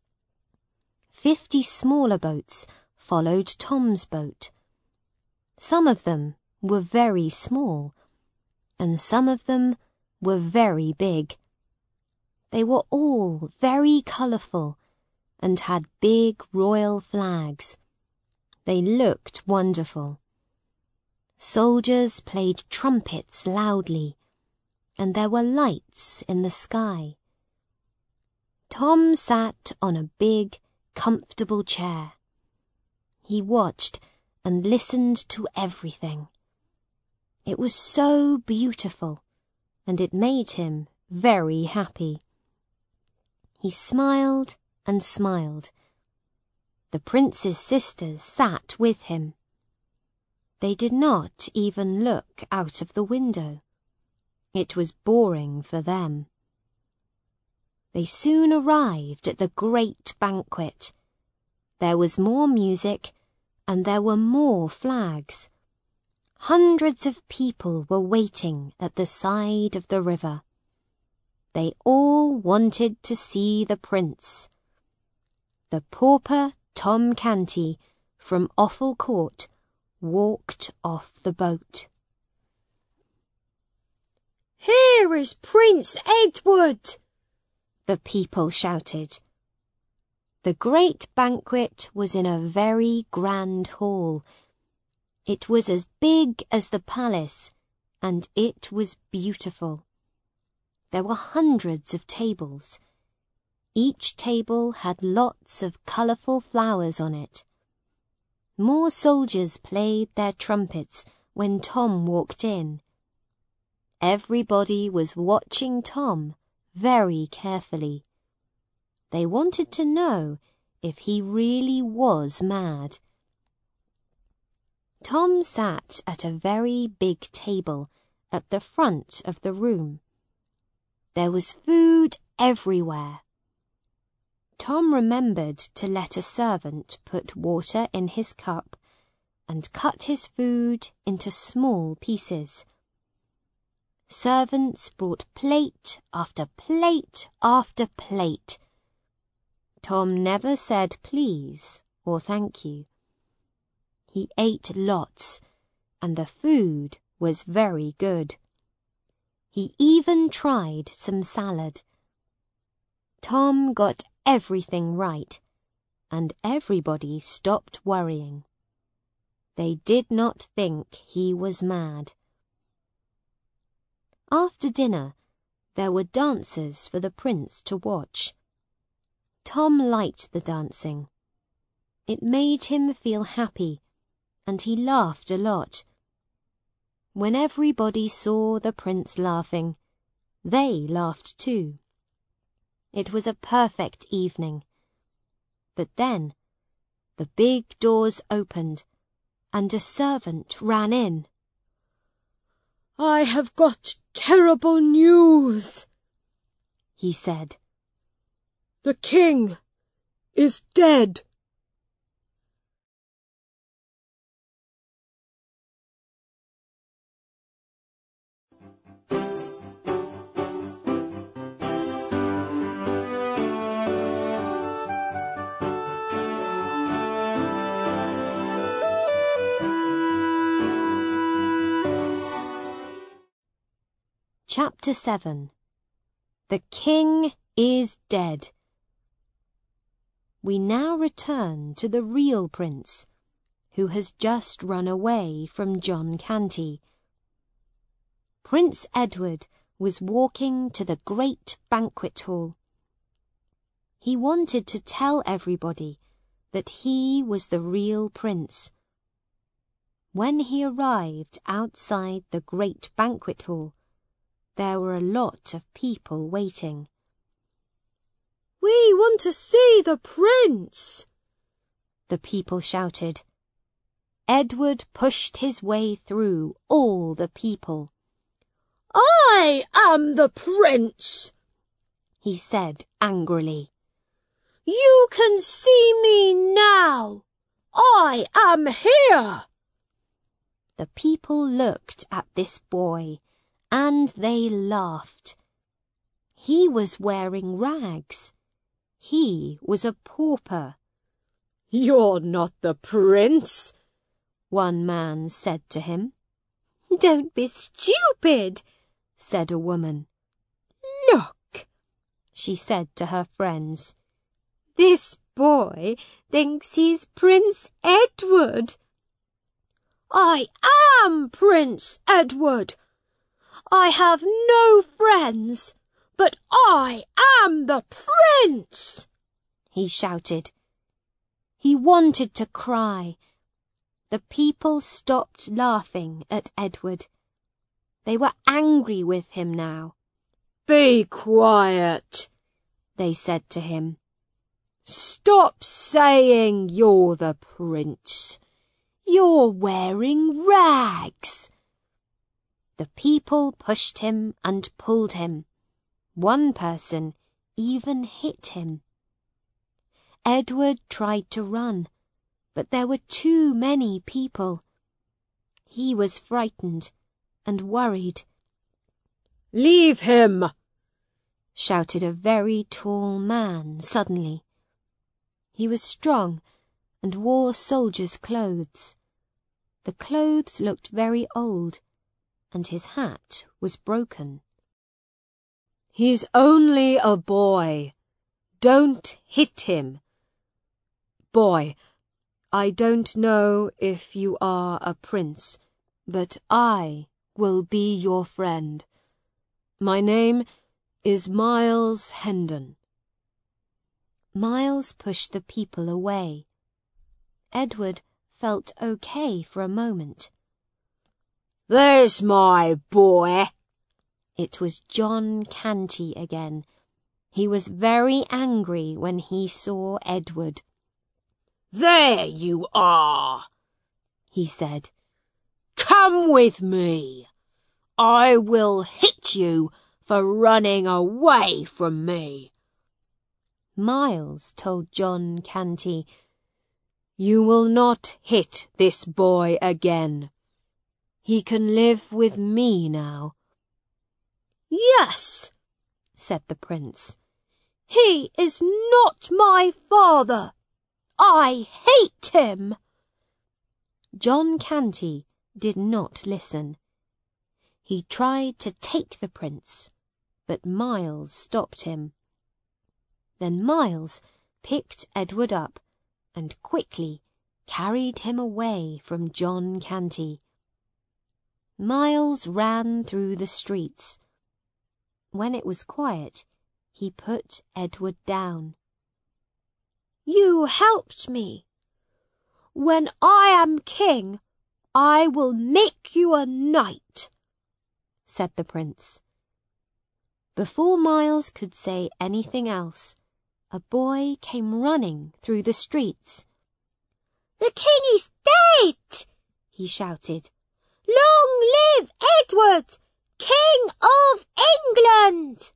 Fifty smaller boats followed Tom's boat. Some of them were very small, and some of them were very big. They were all very colourful and had big royal flags. They looked wonderful. Soldiers played trumpets loudly, and there were lights in the sky. Tom sat on a big, comfortable chair. He watched and listened to everything. It was so beautiful, and it made him very happy. He smiled and smiled. The prince's sisters sat with him. They did not even look out of the window. It was boring for them. They soon arrived at the great banquet. There was more music, and there were more flags. Hundreds of people were waiting at the side of the river. They all wanted to see the prince. The pauper Tom Canty from Offal Court walked off the boat. "Here is Prince Edward!" the people shouted. The great banquet was in a very grand hall. It was as big as the palace, and it was beautiful. There were hundreds of tables. Each table had lots of colourful flowers on it. More soldiers played their trumpets when Tom walked in. Everybody was watching Tom very carefully. They wanted to know if he really was mad. Tom sat at a very big table at the front of the room. There was food everywhere. Tom remembered to let a servant put water in his cup and cut his food into small pieces. Servants brought plate after plate after plate. Tom never said please or thank you. He ate lots, and the food was very good. He even tried some salad. Tom got everything right, and everybody stopped worrying. They did not think he was mad. After dinner, there were dances for the prince to watch. Tom liked the dancing. It made him feel happy, and he laughed a lot. When everybody saw the prince laughing, they laughed too. It was a perfect evening. But then the big doors opened, and a servant ran in. "I have got terrible news," he said. "The king is dead." Chapter seven. The King is Dead. We now return to the real prince, who has just run away from John Canty. Prince Edward was walking to the great banquet hall. He wanted to tell everybody that he was the real prince. When he arrived outside the great banquet hall, there were a lot of people waiting. "We want to see the prince," the people shouted. Edward pushed his way through all the people. "I am the prince," he said angrily. "You can see me now. I am here." The people looked at this boy, and they laughed. He was wearing rags. He was a pauper. "You're not the prince," one man said to him. "Don't be stupid," said a woman. "Look," she said to her friends. "This boy thinks he's Prince Edward." "I am Prince Edward. I have no friends, but I am the prince," he shouted. He wanted to cry. The people stopped laughing at Edward. They were angry with him now. "Be quiet," they said to him. "Stop saying you're the prince. You're wearing rags." The people pushed him and pulled him. One person even hit him. Edward tried to run, but there were too many people. He was frightened and worried. "Leave him!" shouted a very tall man suddenly. He was strong and wore soldier's clothes. The clothes looked very old, and his hat was broken. "He's only a boy. Don't hit him." "Boy, I don't know if you are a prince, but I will be your friend. My name is Miles Hendon." Miles pushed the people away. Edward felt okay for a moment. "There's my boy." It was John Canty again. He was very angry when he saw Edward. "There you are," he said. "Come with me. I will hit you for running away from me." Miles told John Canty, "You will not hit this boy again. He can live with me now." "Yes," said the prince. "He is not my father. I hate him." John Canty did not listen. He tried to take the prince, but Miles stopped him. Then Miles picked Edward up and quickly carried him away from John Canty. Miles ran through the streets. When it was quiet, he put Edward down. "You helped me. When I am king, I will make you a knight," said the prince. Before Miles could say anything else, a boy came running through the streets. "The king is dead!" he shouted. "Long live Edward, King of England!"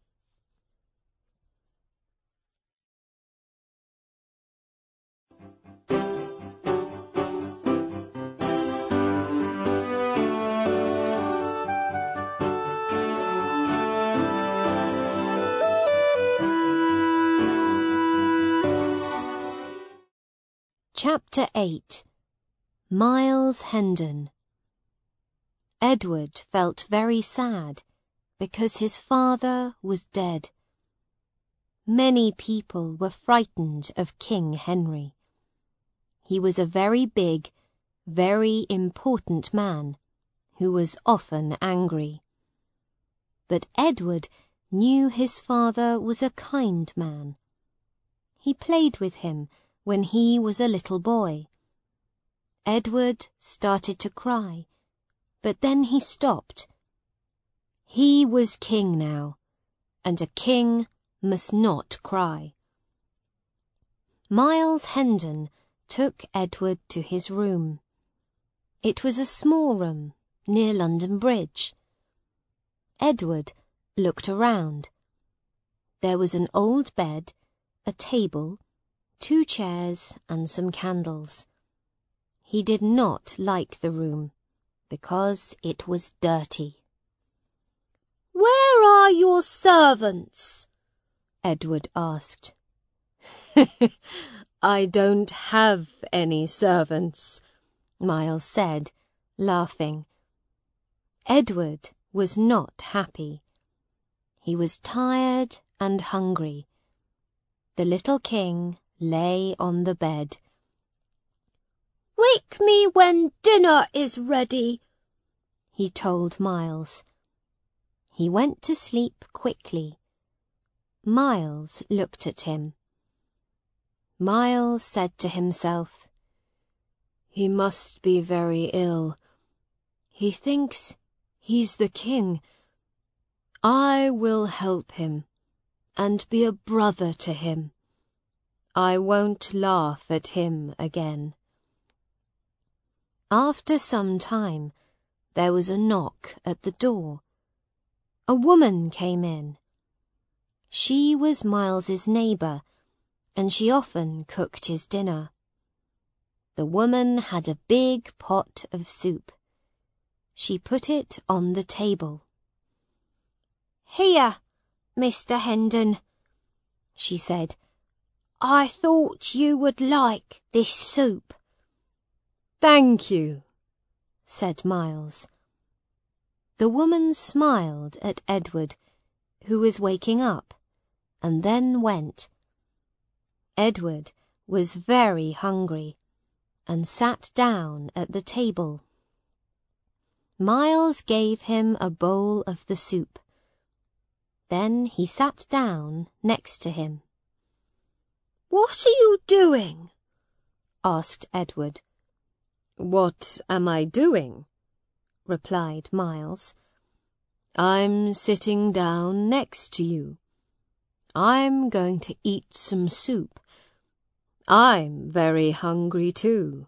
Chapter eight. Miles Hendon. Edward felt very sad because his father was dead. Many people were frightened of King Henry. He was a very big, very important man who was often angry. But Edward knew his father was a kind man. he played with him when he was a little boy. Edward started to cry, but then he stopped. He was king now, and a king must not cry. Miles Hendon took Edward to his room. It was a small room near London Bridge. Edward looked around. There was an old bed, a table, two chairs and some candles. He did not like the room because it was dirty. "Where are your servants?" Edward asked. "I don't have any servants," Miles said, laughing. Edward was not happy. He was tired and hungry. The little king lay on the bed. "Wake me when dinner is ready," he told Miles. He went to sleep quickly. Miles looked at him. Miles said to himself, "He must be very ill. He thinks he's the king. I will help him and be a brother to him. I won't laugh at him again." After some time, there was a knock at the door. A woman came in. She was Miles's neighbour, and she often cooked his dinner. The woman had a big pot of soup. She put it on the table. "Here, Mister Hendon," she said. "I thought you would like this soup." "Thank you," said Miles. The woman smiled at Edward, who was waking up, and then went. Edward was very hungry and sat down at the table. Miles gave him a bowl of the soup. Then he sat down next to him. "What are you doing?" asked Edward. "What am I doing?" replied Miles. "I'm sitting down next to you. I'm going to eat some soup. I'm very hungry too."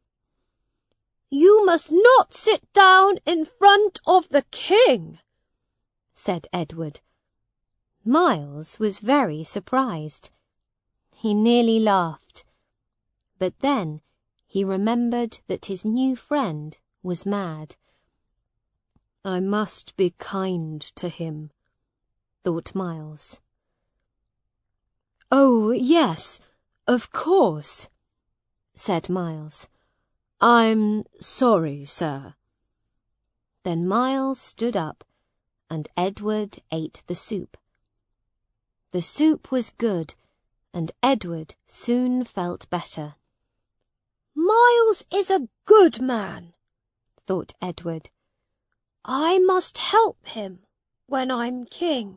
"You must not sit down in front of the king," said Edward. Miles was very surprised. He nearly laughed. But then he remembered that his new friend was mad. "I must be kind to him," thought Miles. "Oh, yes, of course," said Miles. "I'm sorry, sir." Then Miles stood up, and Edward ate the soup. The soup was good, and Edward soon felt better. "Miles is a good man," thought Edward. "I must help him when I'm king.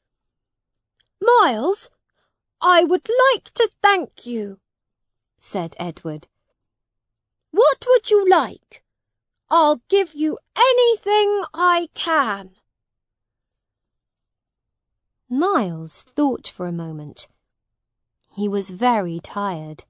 Miles, I would like to thank you," said Edward. "What would you like? I'll give you anything I can." Miles thought for a moment. He was very tired.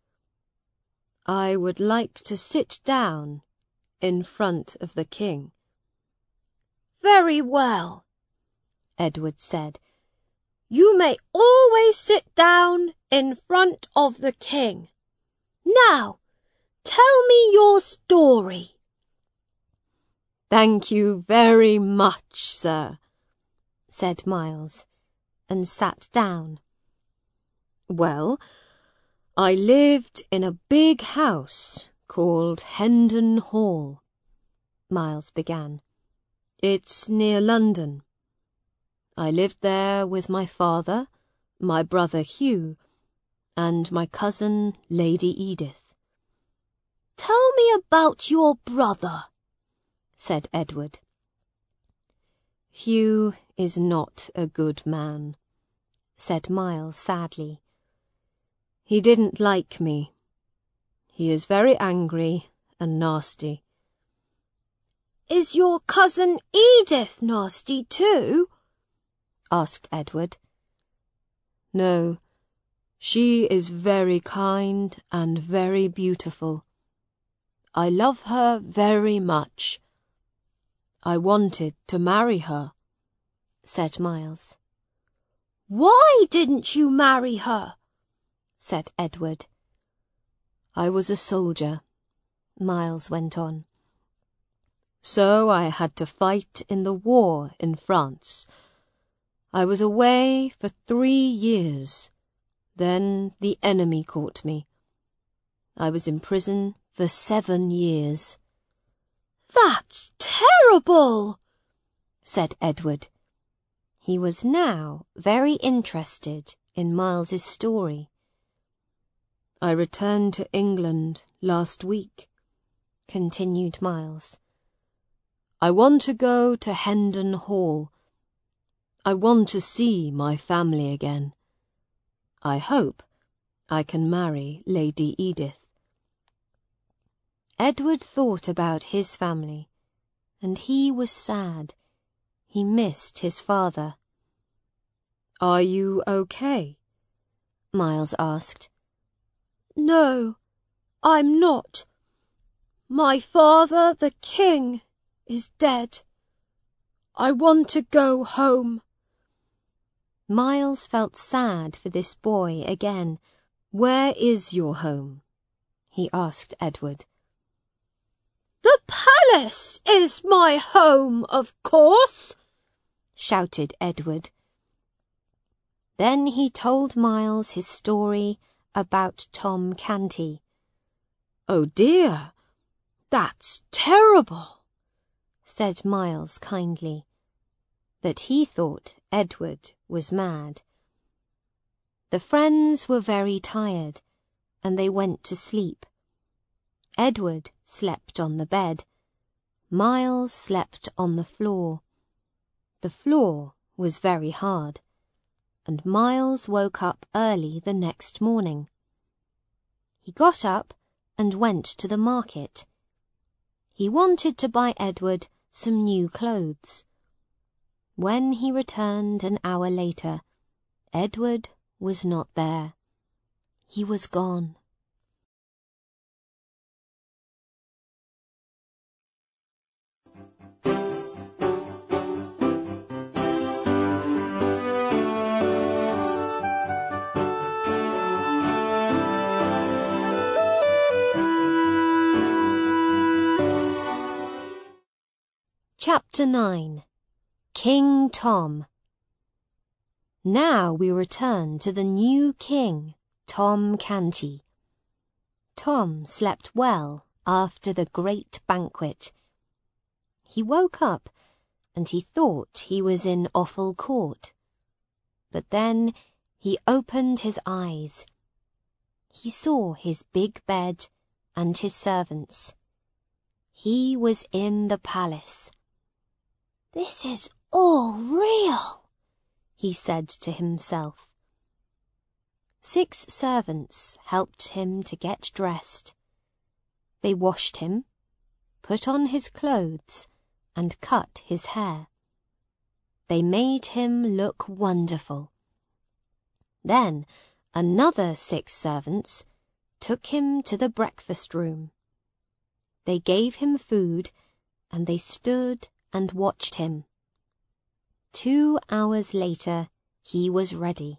"I would like to sit down in front of the king." "Very well," Edward said. "You may always sit down in front of the king. Now, tell me your story." "Thank you very much, sir," said Miles, and sat down. "Well, I lived in a big house called Hendon Hall," Miles began. "It's near London. I lived there with my father, my brother Hugh, and my cousin Lady Edith." "Tell me about your brother," said Edward. "Hugh is not a good man," said Miles sadly. He didn't like me. He is very angry and nasty. Is your cousin Edith nasty too? Asked Edward. No, she is very kind and very beautiful. I love her very much. I wanted to marry her, said Miles. Why didn't you marry her? Said Edward. I was a soldier, Miles went on. So I had to fight in the war in France. I was away for three years. Then the enemy caught me. I was in prison for seven years. That's terrible, said Edward. He was now very interested in Miles's story. I returned to England last week, continued Miles. I want to go to Hendon Hall. I want to see my family again. I hope I can marry Lady Edith. Edward thought about his family, and he was sad. He missed his father. Are you okay? Miles asked. No, I'm not. My father, the king, is dead. I want to go home. Miles felt sad for this boy again. Where is your home? He asked Edward. The palace is my home, of course, shouted Edward. Then he told Miles his story about Tom Canty. Oh dear, that's terrible, said Miles kindly. But he thought Edward was mad. The friends were very tired, and they went to sleep. Edward slept on the bed. Miles slept on the floor. The floor was very hard, and Miles woke up early the next morning. He got up and went to the market. He wanted to buy Edward some new clothes. When he returned an hour later, Edward was not there. He was gone. Chapter nine. King Tom. Now we return to the new king, Tom Canty. Tom slept well after the great banquet. He woke up and he thought he was in Offal Court. But then he opened his eyes. He saw his big bed and his servants. He was in the palace. This is all real, he said to himself. Six servants helped him to get dressed. They washed him, put on his clothes, and cut his hair. They made him look wonderful. Then another six servants took him to the breakfast room. They gave him food, and they stood and watched him. Two hours later, he was ready.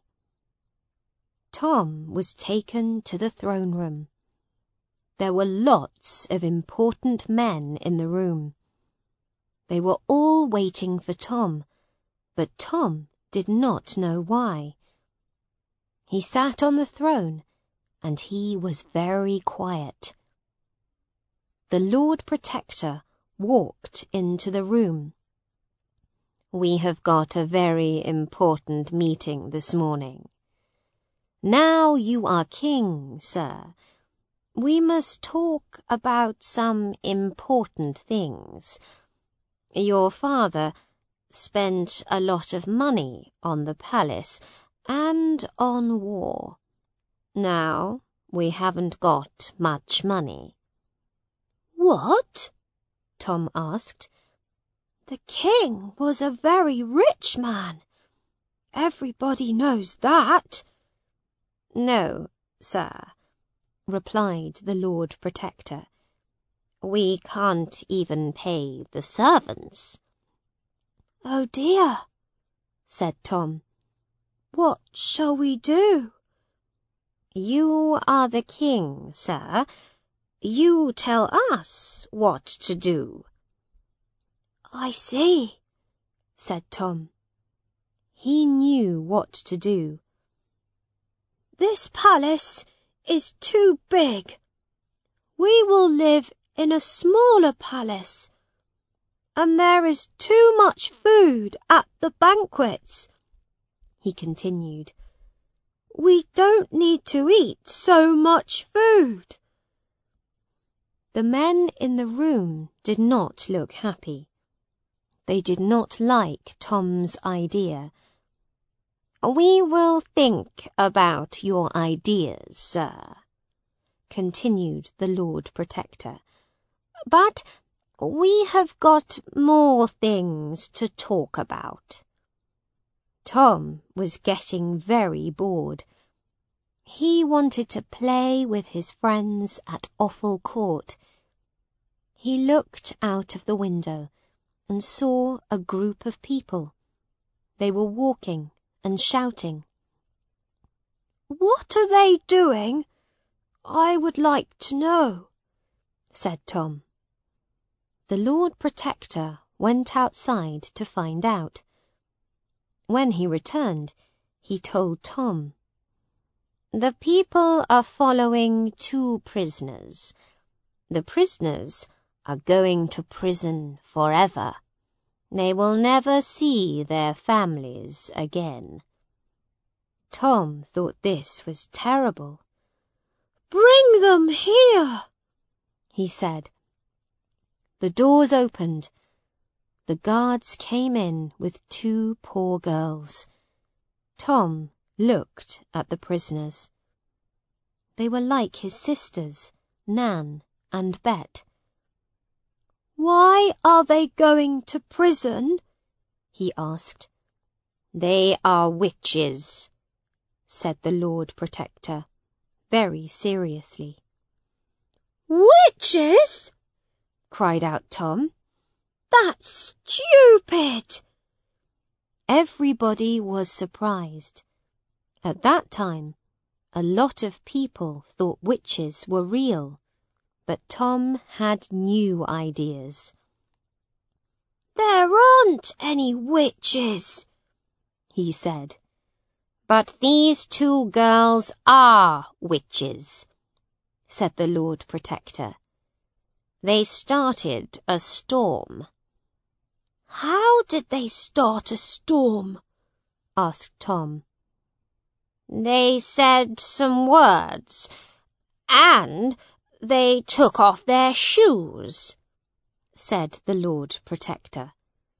Tom was taken to the throne room. There were lots of important men in the room. They were all waiting for Tom, but Tom did not know why. He sat on the throne, and he was very quiet. The Lord Protector walked into the room. We have got a very important meeting this morning. Now you are king, sir. We must talk about some important things. Your father spent a lot of money on the palace and on war. Now, we haven't got much money." "What?" Tom asked. "The king was a very rich man. Everybody knows that." "No, sir," replied the Lord Protector. "We can't even pay the servants." "Oh dear," said Tom. "What shall we do?" "You are the king, sir. You tell us what to do." "I see," said Tom. He knew what to do. "This palace is too big. We will live in a smaller palace. And there is too much food at the banquets," he continued. "We don't need to eat so much food." The men in the room did not look happy. They did not like Tom's idea. "We will think about your ideas, sir," continued the Lord Protector. "But we have got more things to talk about." Tom was getting very bored. He wanted to play with his friends at Offal Court. He looked out of the window and saw a group of people. They were walking and shouting. "What are they doing? I would like to know," said Tom. The Lord Protector went outside to find out. When he returned, he told Tom, "The people are following two prisoners. The prisoners are going to prison forever. They will never see their families again." Tom thought this was terrible. "Bring them here," he said. The doors opened. The guards came in with two poor girls. Tom looked at the prisoners. They were like his sisters, Nan and Bet. "Why are they going to prison?" he asked. "They are witches," said the Lord Protector, very seriously. "Witches?" cried out Tom. "That's stupid!" Everybody was surprised. At that time, a lot of people thought witches were real, but Tom had new ideas. "There aren't any witches," he said. "But these two girls are witches," said the Lord Protector. "They started a storm." "How did they start a storm?" asked Tom. "They said some words, and they took off their shoes," said the Lord Protector.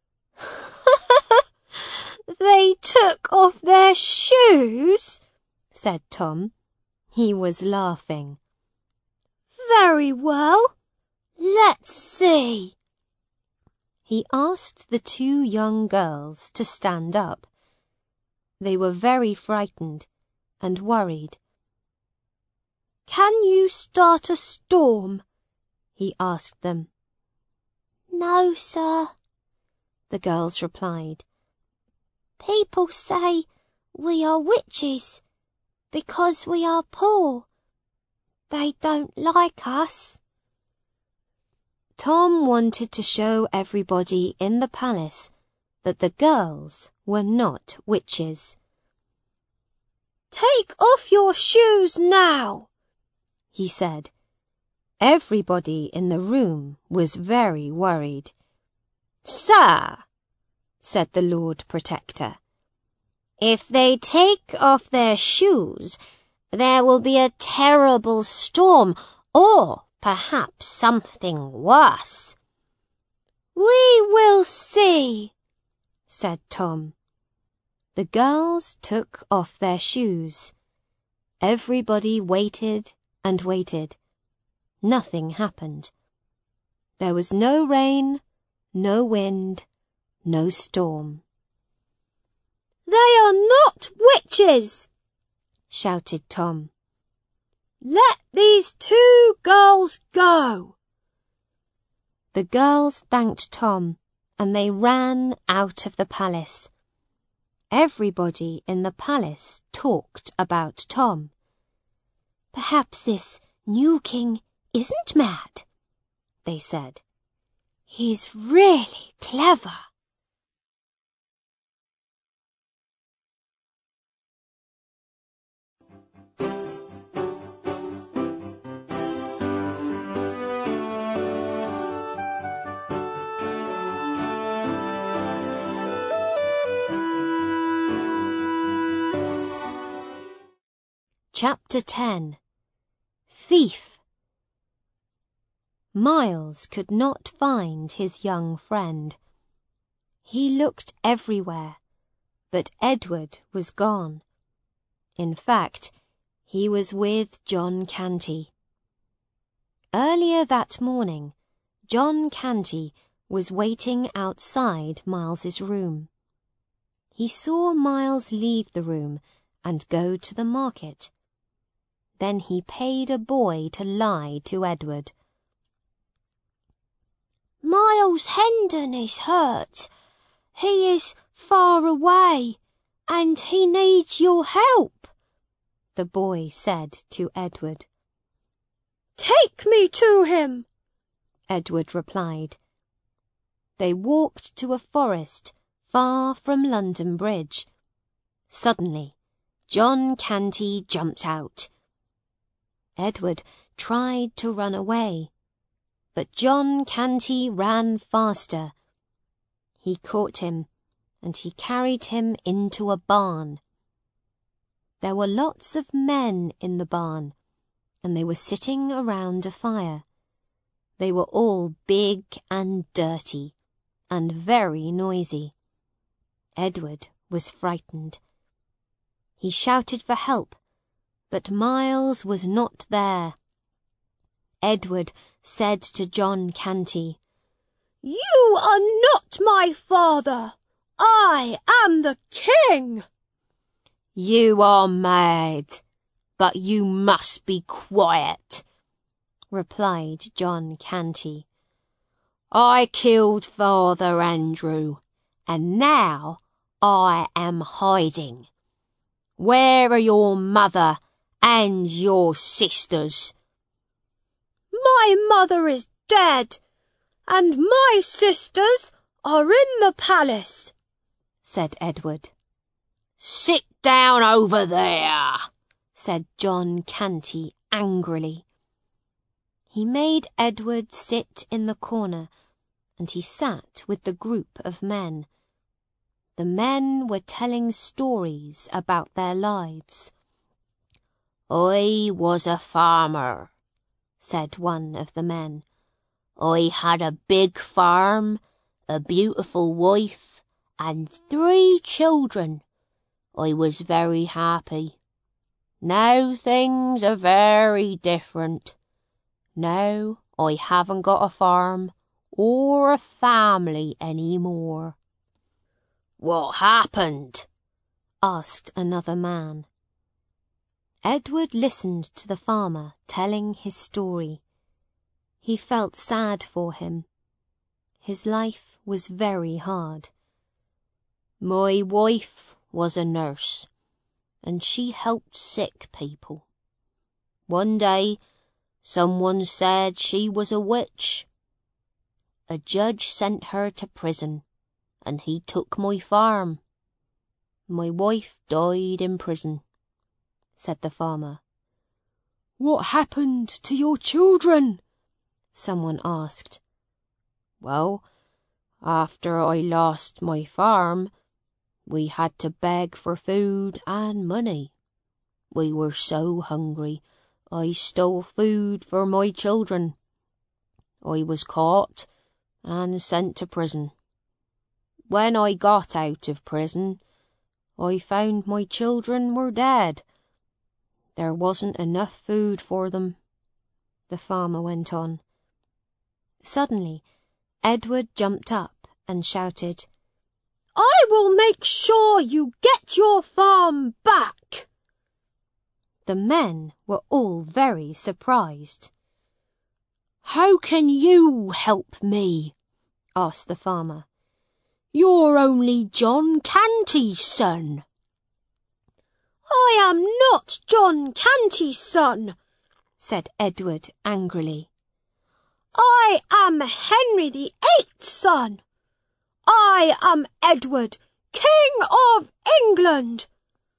"They took off their shoes?" said Tom. He was laughing. "Very well. Let's see." He asked the two young girls to stand up. They were very frightened and worried. "Can you start a storm?" he asked them. "No, sir," the girls replied. "People say we are witches because we are poor. They don't like us." Tom wanted to show everybody in the palace that the girls were not witches. "Take off your shoes now," he said. Everybody in the room was very worried. "Sir," said the Lord Protector, "if they take off their shoes, there will be a terrible storm, or perhaps something worse." "We will see," said Tom. The girls took off their shoes. Everybody waited and waited. Nothing happened. There was no rain, no wind, no storm. "They are not witches!" shouted Tom. "Let these two girls go!" The girls thanked Tom, and they ran out of the palace. Everybody in the palace talked about Tom. "Perhaps this new king isn't mad," they said. "He's really clever." Chapter ten. Thief. Miles could not find his young friend. He looked everywhere, but Edward was gone. In fact, he was with John Canty. Earlier that morning, John Canty was waiting outside Miles's room. He saw Miles leave the room and go to the market. Then he paid a boy to lie to Edward. "Miles Hendon is hurt. He is far away, and he needs your help," the boy said to Edward. "Take me to him," Edward replied. They walked to a forest far from London Bridge. Suddenly, John Canty jumped out. Edward tried to run away, but John Canty ran faster. He caught him, and he carried him into a barn. There were lots of men in the barn, and they were sitting around a fire. They were all big and dirty, and very noisy. Edward was frightened. He shouted for help, but Miles was not there. Edward said to John Canty, "You are not my father. I am the king." "You are mad, but you must be quiet," replied John Canty. "I killed Father Andrew, and now I am hiding. Where are your mother and your sisters?" "My mother is dead, and my sisters are in the palace," said Edward. "Sit down over there," said John Canty angrily. He made Edward sit in the corner, and he sat with the group of men. The men were telling stories about their lives. "I was a farmer," said one of the men. "I had a big farm, a beautiful wife, and three children. I was very happy. Now things are very different. Now I haven't got a farm or a family any more." "What happened?" asked another man. Edward listened to the farmer telling his story. He felt sad for him. His life was very hard. "My wife was a nurse, and she helped sick people. One day, someone said she was a witch. A judge sent her to prison, and he took my farm. My wife died in prison," said the farmer. "What happened to your children?" someone asked. "Well, after I lost my farm, we had to beg for food and money. We were so hungry, I stole food for my children. I was caught and sent to prison. When I got out of prison, I found my children were dead. There wasn't enough food for them, the farmer went on. Suddenly, Edward jumped up and shouted, I will make sure you get your farm back. The men were all very surprised. How can you help me? Asked the farmer. You're only John Canty's son. I am not John Canty's son, said Edward angrily. I am Henry the Eighth's son. I am Edward, King of England.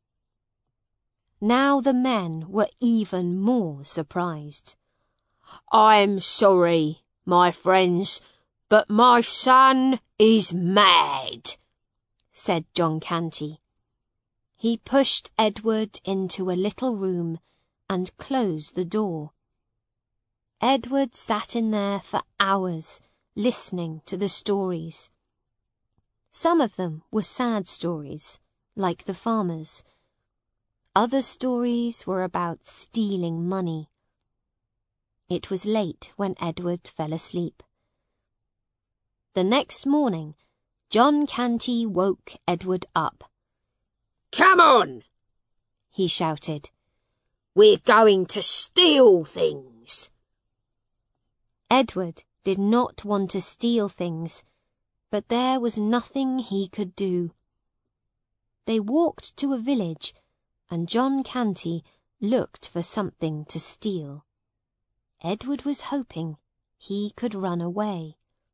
Now the men were even more surprised. I'm sorry, my friends, but my son is mad, said John Canty. He pushed Edward into a little room and closed the door. Edward sat in there for hours, listening to the stories. Some of them were sad stories, like the farmer's. Other stories were about stealing money. It was late when Edward fell asleep. The next morning, John Canty woke Edward up. Come on, he shouted. We're going to steal things. Edward did not want to steal things, but there was nothing he could do. They walked to a village, and John Canty looked for something to steal. Edward was hoping he could run away.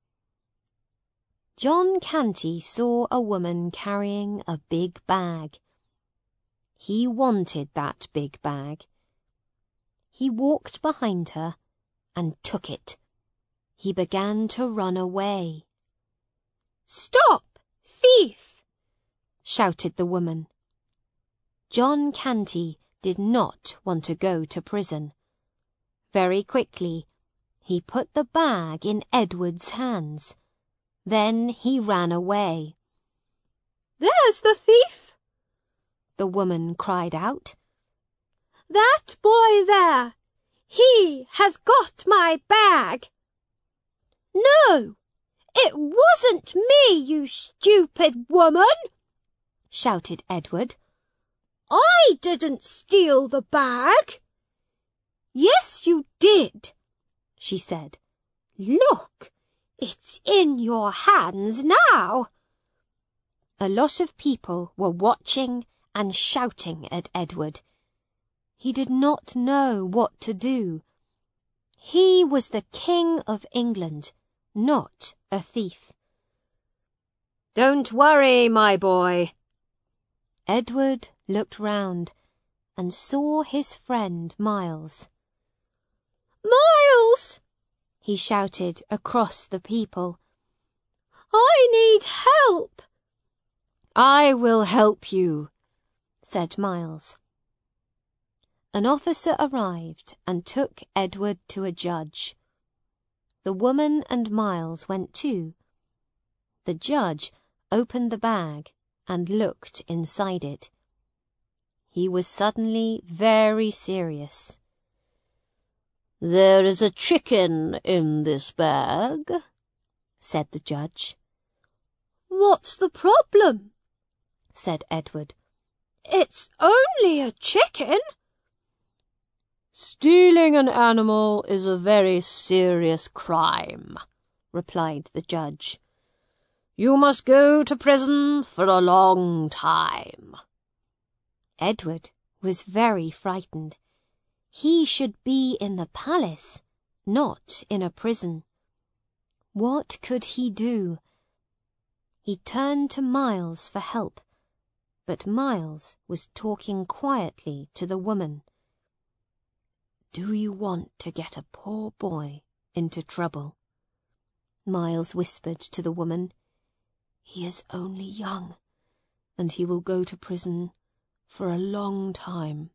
John Canty saw a woman carrying a big bag. He wanted that big bag. He walked behind her and took it. He began to run away. Stop, thief! shouted the woman. John Canty did not want to go to prison. Very quickly, he put the bag in Edward's hands. Then he ran away. There's the thief! The woman cried out. That boy there! He has got my bag! No! It wasn't me, you stupid woman! shouted Edward. I didn't steal the bag. Yes, you did, she said. Look, it's in your hands now. A lot of people were watching and shouting at Edward. He did not know what to do. He was the King of England, not a thief. Don't worry, my boy. Edward looked round and saw his friend Miles. Miles! he shouted across the people. I need help. I will help you, said Miles. An officer arrived and took Edward to a judge. The woman and Miles went too. The judge opened the bag and looked inside it. He was suddenly very serious. There is a chicken in this bag, said the judge. What's the problem? said Edward. It's only a chicken. Stealing an animal is a very serious crime, replied the judge. You must go to prison for a long time. Edward was very frightened. He should be in the palace, not in a prison. What could he do? He turned to Miles for help, but Miles was talking quietly to the woman. Do you want to get a poor boy into trouble? Miles whispered to the woman. He is only young, and he will go to prison for a long time.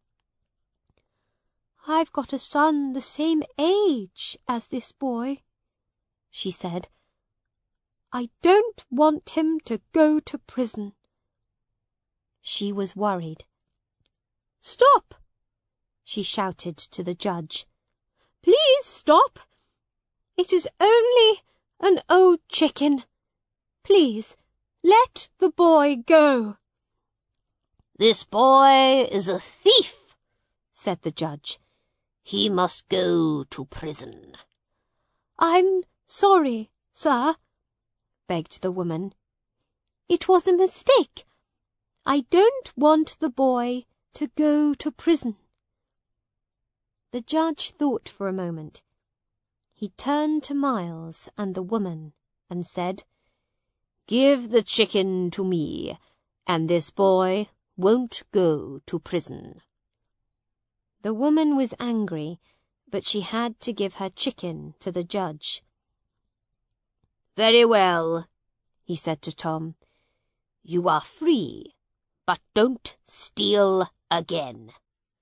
I've got a son the same age as this boy, she said. I don't want him to go to prison. She was worried. Stop, she shouted to the judge. "Please stop. It is only an old chicken. Please, let the boy go." "This boy is a thief," said the judge. "He must go to prison." "I'm sorry, sir," begged the woman. "It was a mistake. I don't want the boy to go to prison." The judge thought for a moment. He turned to Miles and the woman and said, "Give the chicken to me, and this boy won't go to prison." The woman was angry, but she had to give her chicken to the judge. "Very well," he said to Tom. "You are free, but don't steal again."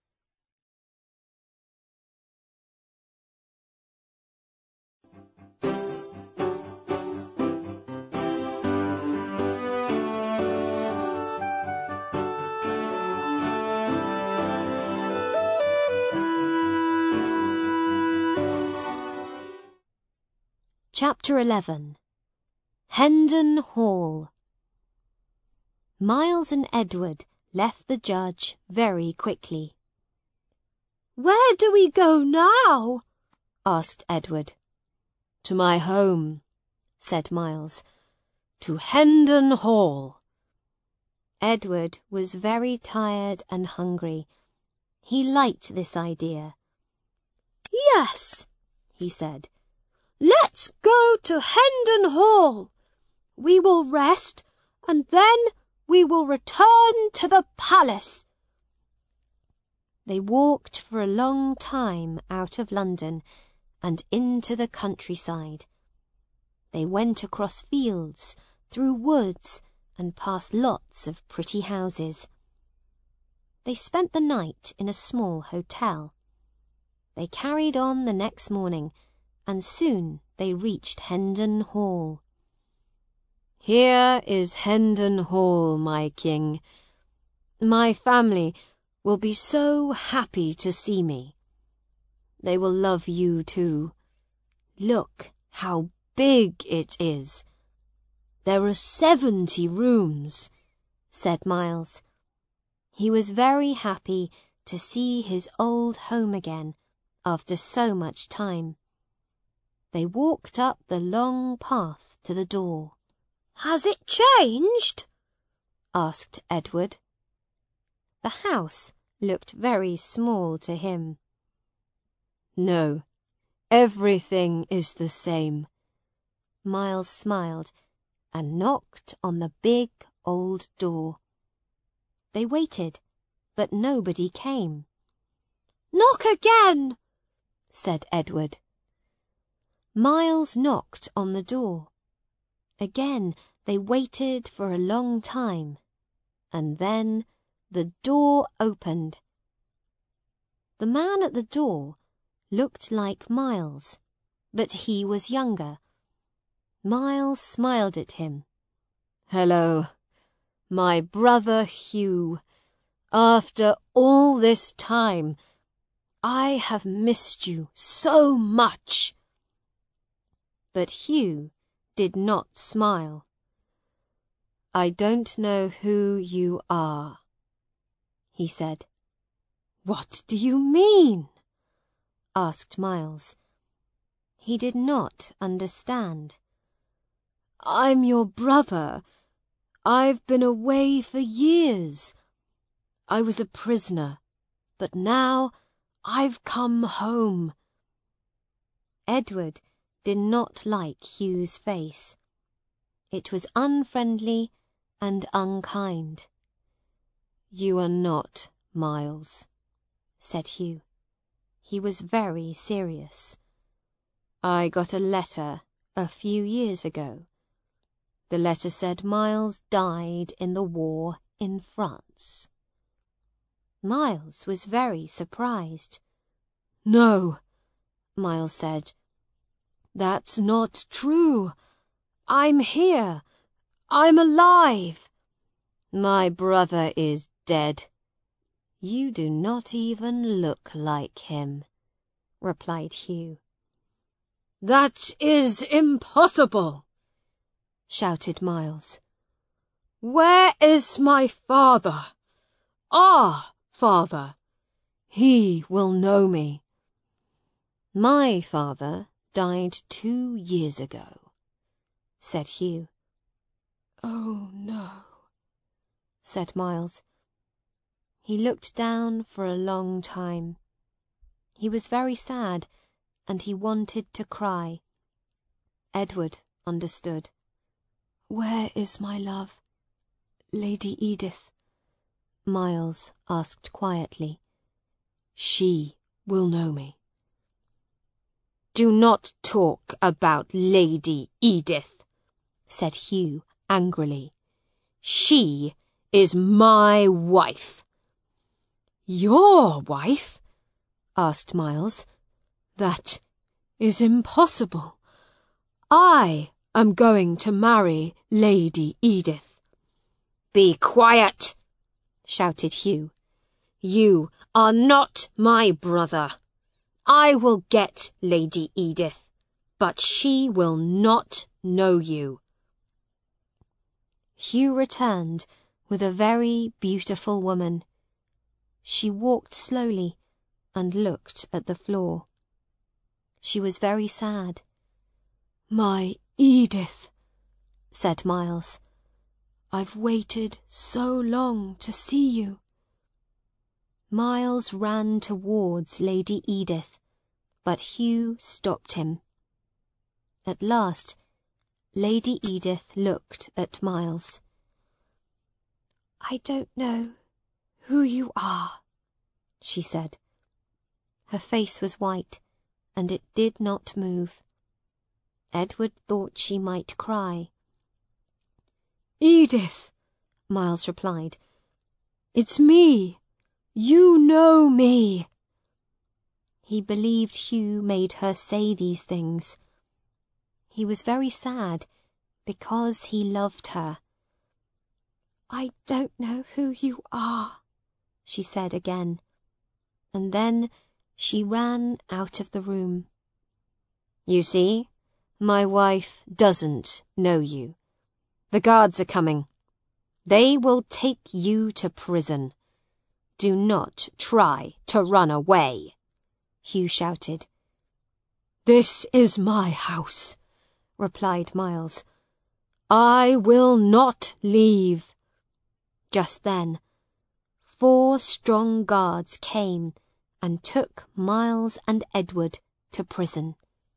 Chapter eleven. Hendon Hall. Miles and Edward left the judge very quickly. "Where do we go now?" asked Edward. "To my home," said Miles. "To Hendon Hall." Edward was very tired and hungry. He liked this idea. "Yes," he said. "Let's go to Hendon Hall. We will rest, and then we will return to the palace." They walked for a long time out of London and into the countryside. They went across fields, through woods, and past lots of pretty houses. They spent the night in a small hotel. They carried on the next morning, and soon they reached Hendon Hall. "Here is Hendon Hall, my king. My family will be so happy to see me. They will love you too. Look how big it is. There are seventy rooms," said Miles. He was very happy to see his old home again after so much time. They walked up the long path to the door. "Has it changed?" asked Edward. The house looked very small to him. "No, everything is the same." Miles smiled and knocked on the big old door. They waited, but nobody came. "Knock again," said Edward. Miles knocked on the door. Again they waited for a long time, and then the door opened. The man at the door looked like Miles, but he was younger. Miles smiled at him. "Hello, my brother Hugh. After all this time, I have missed you so much." But Hugh did not smile. "I don't know who you are," he said. "What do you mean?" asked Miles. He did not understand. "I'm your brother. I've been away for years. I was a prisoner, but now I've come home." Edward did not like Hugh's face. It was unfriendly and unkind. "You are not Miles," said Hugh. He was very serious. "I got a letter a few years ago. The letter said Miles died in the war in France." Miles was very surprised. "No," Miles said. "That's not true. I'm here. I'm alive. My brother is dead. You do not even look like him, replied Hugh. That is impossible, shouted Miles. Where is my father? Our father. He will know me. My father died two years ago, said Hugh. Oh, no, said Miles. He looked down for a long time. He was very sad, and he wanted to cry. Edward understood. Where is my love, Lady Edith? Miles asked quietly. She will know me. Do not talk about Lady Edith, said Hugh angrily. She is my wife. Your wife? Asked Miles. That is impossible. I am going to marry Lady Edith. Be quiet, shouted Hugh. You are not my brother. I will get Lady Edith, but she will not know you. Hugh returned with a very beautiful woman. She walked slowly and looked at the floor. She was very sad. My Edith, said Miles. I've waited so long to see you. Miles ran towards Lady Edith, but Hugh stopped him. At last, Lady Edith looked at Miles. I don't know who you are, she said. Her face was white, and it did not move. Edward thought she might cry. Edith, Miles replied. It's me. You know me. He believed Hugh made her say these things. He was very sad because he loved her. I don't know who you are, she said again, and then she ran out of the room. You see, my wife doesn't know you. The guards are coming. They will take you to prison. Do not try to run away, Hugh shouted. This is my house, replied Miles. I will not leave. Just then, four strong guards came and took Miles and Edward to prison.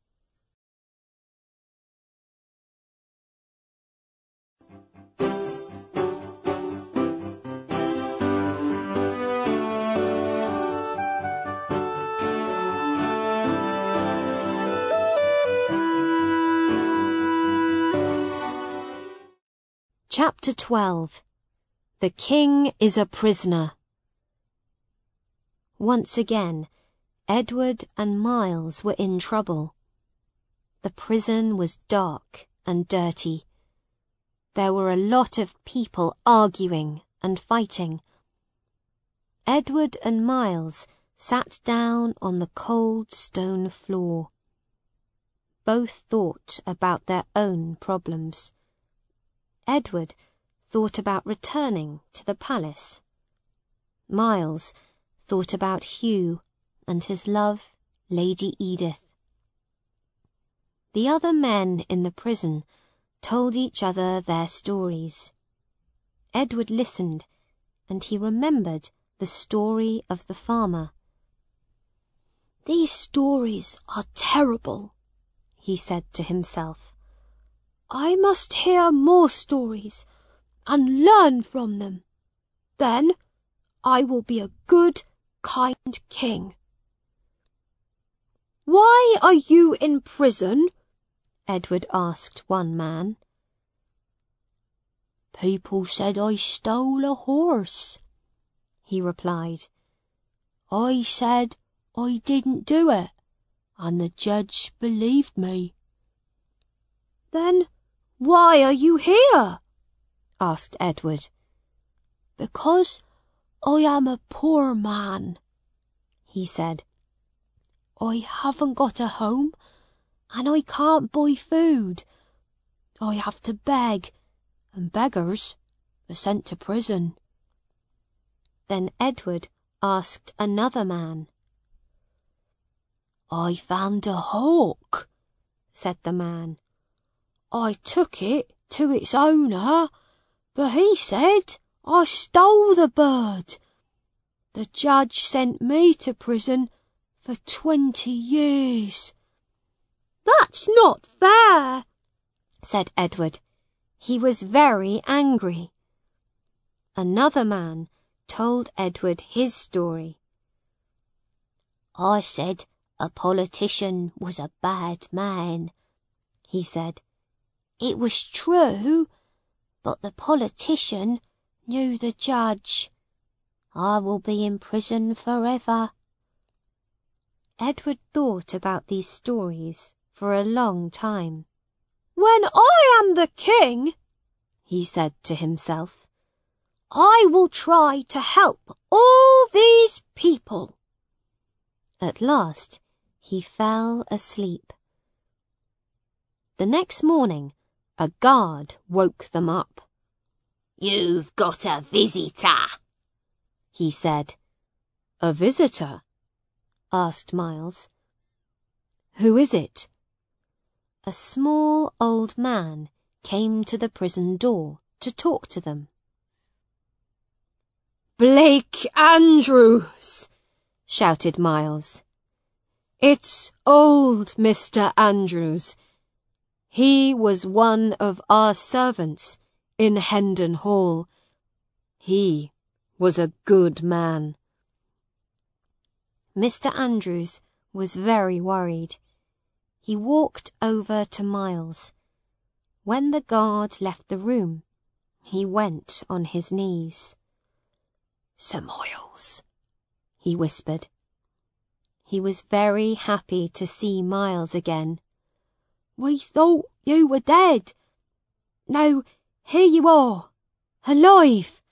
Chapter twelve. The King is a Prisoner. Once again, Edward and Miles were in trouble. The prison was dark and dirty. There were a lot of people arguing and fighting. Edward and Miles sat down on the cold stone floor. Both thought about their own problems. Edward thought about returning to the palace. Miles thought about Hugh and his love, Lady Edith. The other men in the prison told each other their stories. Edward listened, and he remembered the story of the farmer. These stories are terrible, he said to himself. I must hear more stories and learn from them. Then I will be a good, kind king. Why are you in prison? Edward asked one man. People said I stole a horse, he replied. I said I didn't do it, and the judge believed me. Then why are you here? Asked Edward. Because I am a poor man, he said. I haven't got a home, and I can't buy food. I have to beg, and beggars are sent to prison. Then Edward asked another man. I found a hawk, said the man. I took it to its owner, but he said I stole the bird. The judge sent me to prison for twenty years. That's not fair, said Edward. He was very angry. Another man told Edward his story. I said a politician was a bad man, he said. It was true, but the politician knew the judge. I will be in prison forever. Edward thought about these stories for a long time. When I am the king, he said to himself, I will try to help all these people. At last, he fell asleep. The next morning, a guard woke them up. You've got a visitor, he said. A visitor? Asked Miles. Who is it? A small old man came to the prison door to talk to them. Blake Andrews, shouted Miles. It's old Mister Andrews. He was one of our servants in Hendon Hall. He was a good man. Mister Andrews was very worried. He walked over to Miles. When the guard left the room, he went on his knees. Sir Miles, he whispered. He was very happy to see Miles again. We thought you were dead. Now, here you are, alive.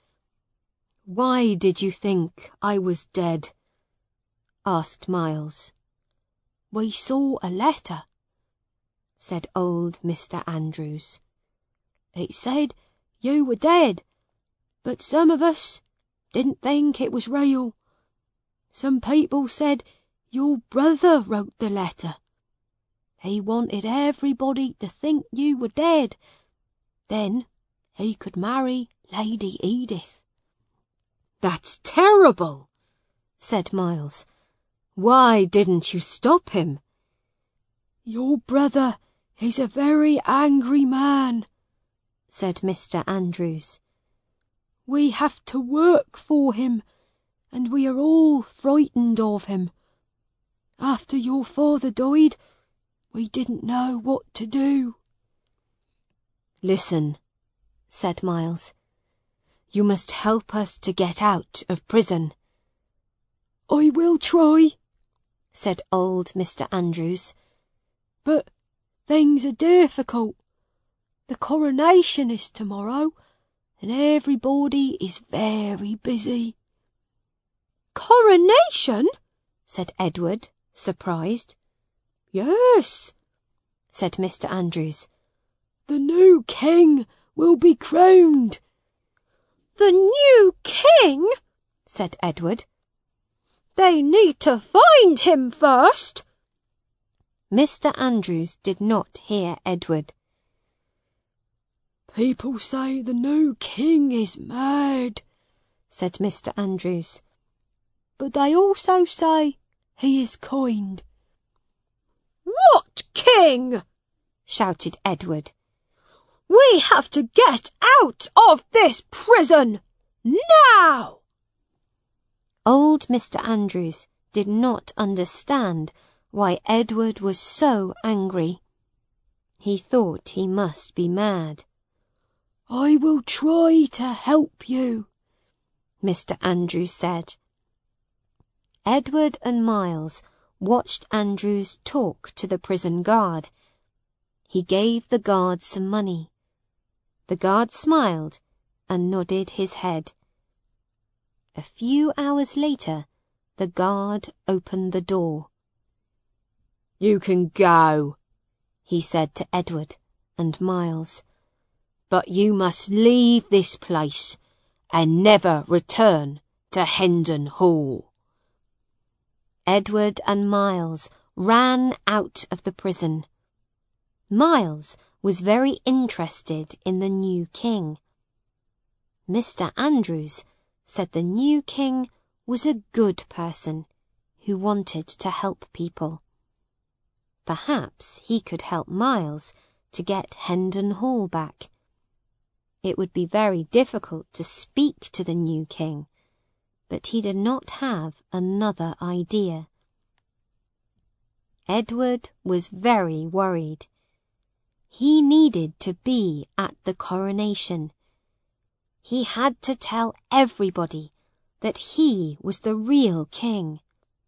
Why did you think I was dead? Asked Miles. We saw a letter, said old Mister Andrews. It said you were dead, but some of us didn't think it was real. Some people said your brother wrote the letter. He wanted everybody to think you were dead. Then he could marry Lady Edith. That's terrible, said Miles. Why didn't you stop him? Your brother is a very angry man, said Mister Andrews. We have to work for him, and we are all frightened of him. After your father died, we didn't know what to do. Listen, said Miles. You must help us to get out of prison. I will try, said old Mister Andrews. But things are difficult. The coronation is tomorrow, and everybody is very busy. Coronation? said Edward, surprised. Yes, said Mister Andrews. The new king will be crowned. The new king? said Edward. They need to find him first. Mister Andrews did not hear Edward. People say the new king is mad, said Mister Andrews. But they also say he is kind. What king? shouted Edward. We have to get out of this prison now! Old Mister Andrews did not understand why Edward was so angry. He thought he must be mad. I will try to help you, Mister Andrews said. Edward and Miles watched Andrews talk to the prison guard. He gave the guard some money. The guard smiled and nodded his head. A few hours later, the guard opened the door. "You can go," he said to Edward and Miles. "But you must leave this place and never return to Hendon Hall." Edward and Miles ran out of the prison. Miles was very interested in the new king. Mister Andrews said the new king was a good person who wanted to help people. Perhaps he could help Miles to get Hendon Hall back. It would be very difficult to speak to the new king, but he did not have another idea. Edward was very worried. He needed to be at the coronation. He had to tell everybody that he was the real king.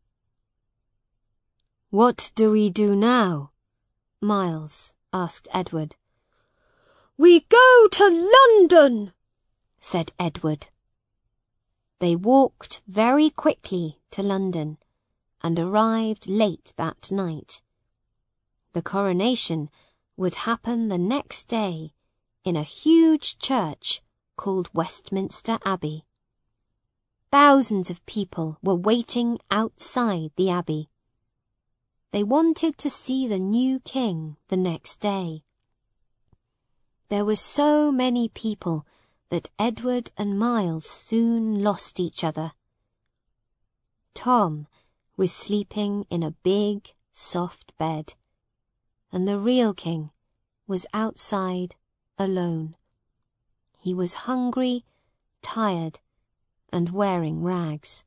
"What do we do now?" Miles asked Edward. "We go to London," said Edward. They walked very quickly to London and arrived late that night. The coronation would happen the next day in a huge church called Westminster Abbey. Thousands of people were waiting outside the Abbey. They wanted to see the new king the next day. There were so many people that Edward and Miles soon lost each other. Tom was sleeping in a big, soft bed, and the real king was outside alone. He was hungry, tired, and wearing rags.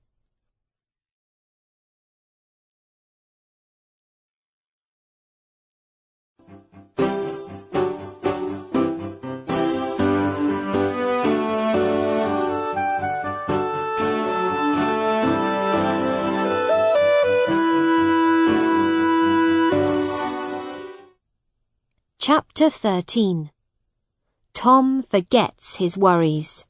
Chapter thirteen. Tom Forgets His Worries.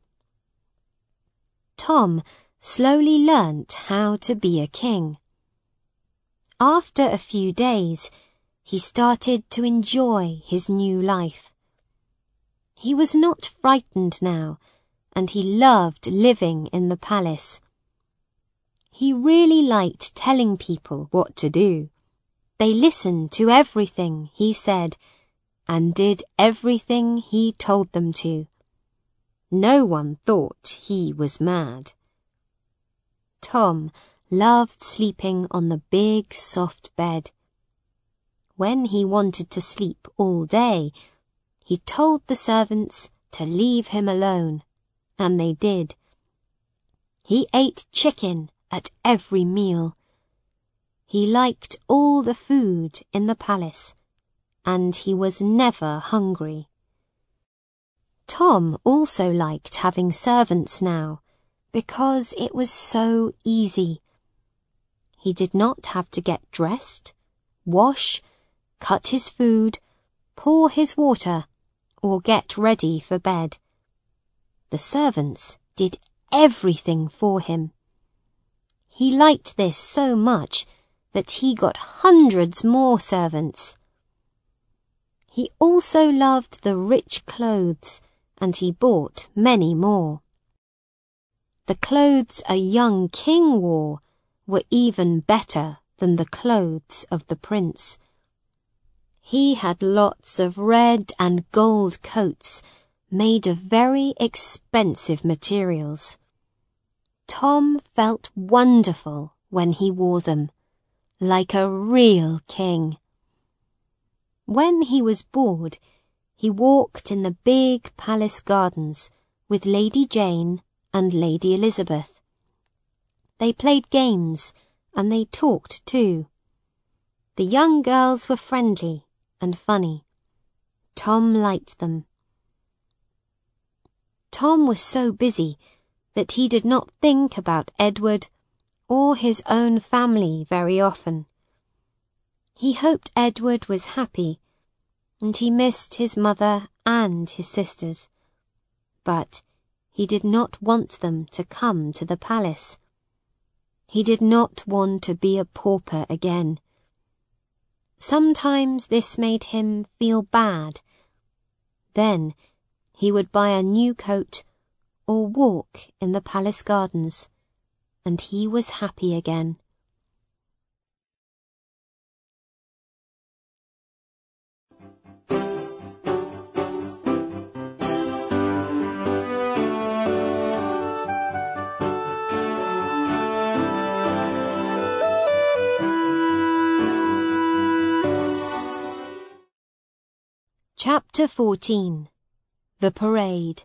Tom slowly learnt how to be a king. After a few days, he started to enjoy his new life. He was not frightened now, and he loved living in the palace. He really liked telling people what to do. They listened to everything he said, and did everything he told them to. No one thought he was mad. Tom loved sleeping on the big, soft bed. When he wanted to sleep all day, he told the servants to leave him alone, and they did. He ate chicken at every meal. He liked all the food in the palace, and he was never hungry. Tom also liked having servants now, because it was so easy. He did not have to get dressed, wash, cut his food, pour his water, or get ready for bed. The servants did everything for him. He liked this so much that he got hundreds more servants. He also loved the rich clothes, and he bought many more. The clothes a young king wore were even better than the clothes of the prince. He had lots of red and gold coats made of very expensive materials. Tom felt wonderful when he wore them, like a real king. When he was bored, he walked in the big palace gardens with Lady Jane and Lady Elizabeth. They played games and they talked too. The young girls were friendly and funny. Tom liked them. Tom was so busy that he did not think about Edward or his own family very often. He hoped Edward was happy, and he missed his mother and his sisters. But He did not want them to come to the palace. He did not want to be a pauper again. Sometimes this made him feel bad. Then he would buy a new coat or walk in the palace gardens, and he was happy again. Chapter fourteen. The Parade.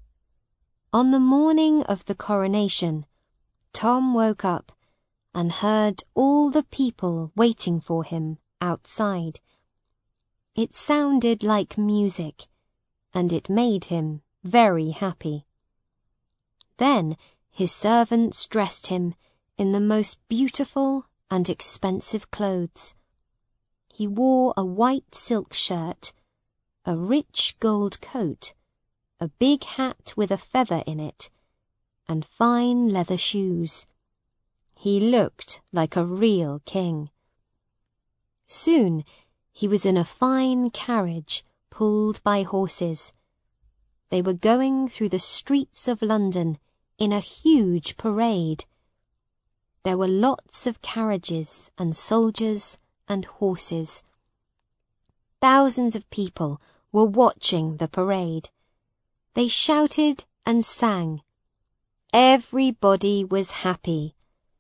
On the morning of the coronation, Tom woke up and heard all the people waiting for him outside. It sounded like music, and it made him very happy. Then his servants dressed him in the most beautiful and expensive clothes. He wore a white silk shirt, a rich gold coat, a big hat with a feather in it, and fine leather shoes. He looked like a real king. Soon he was in a fine carriage pulled by horses. They were going through the streets of London in a huge parade. There were lots of carriages and soldiers and horses. Thousands of people were watching the parade. They shouted and sang. Everybody was happy.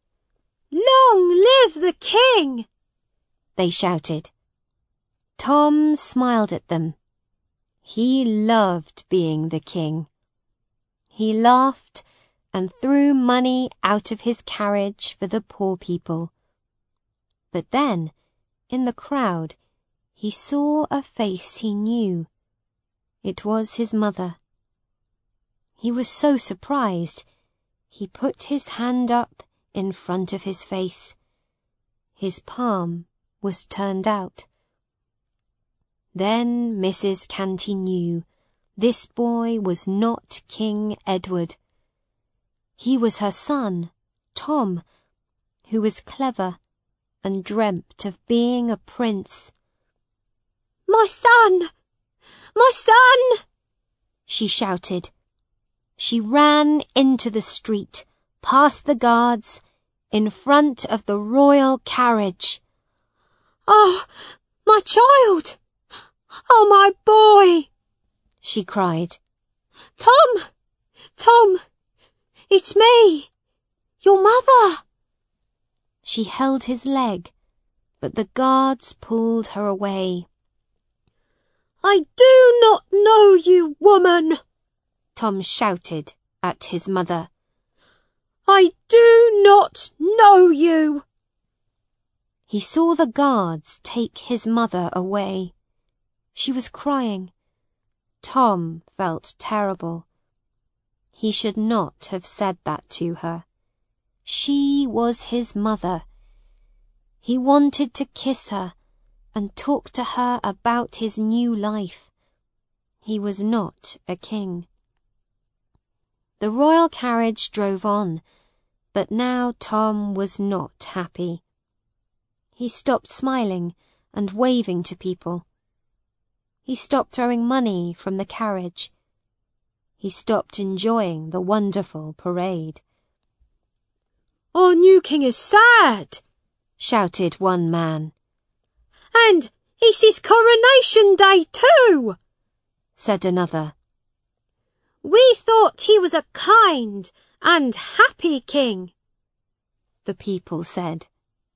"Long live the king!" they shouted. Tom smiled at them. He loved being the king. He laughed and threw money out of his carriage for the poor people. But then, in the crowd, he saw a face he knew. It was his mother. He was so surprised, he put his hand up in front of his face. His palm was turned out. Then Missus Canty knew this boy was not King Edward. He was her son, Tom, who was clever and dreamt of being a prince. "My son! My son!" she shouted. She ran into the street, past the guards, in front of the royal carriage. "Oh, my child! Oh, my boy!" she cried. "Tom! Tom! It's me, your mother!" She held his leg, but the guards pulled her away. "I do not know you, woman!" Tom shouted at his mother. "I do not know you!" He saw the guards take his mother away. She was crying. Tom felt terrible. He should not have said that to her. She was his mother. He wanted to kiss her and talk to her about his new life. He was not a king. The royal carriage drove on, but now Tom was not happy. He stopped smiling and waving to people. He stopped throwing money from the carriage. He stopped enjoying the wonderful parade. "Our new king is sad," shouted one man. "And it's his coronation day too," said another. "We thought he was a kind and happy king," the people said.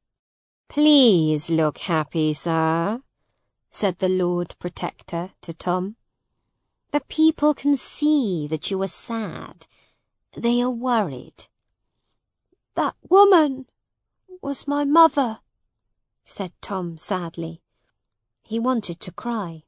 "Please look happy, sir," said the Lord Protector to Tom. "The people can see that you are sad. They are worried." "That woman was my mother," said Tom sadly. He wanted to cry.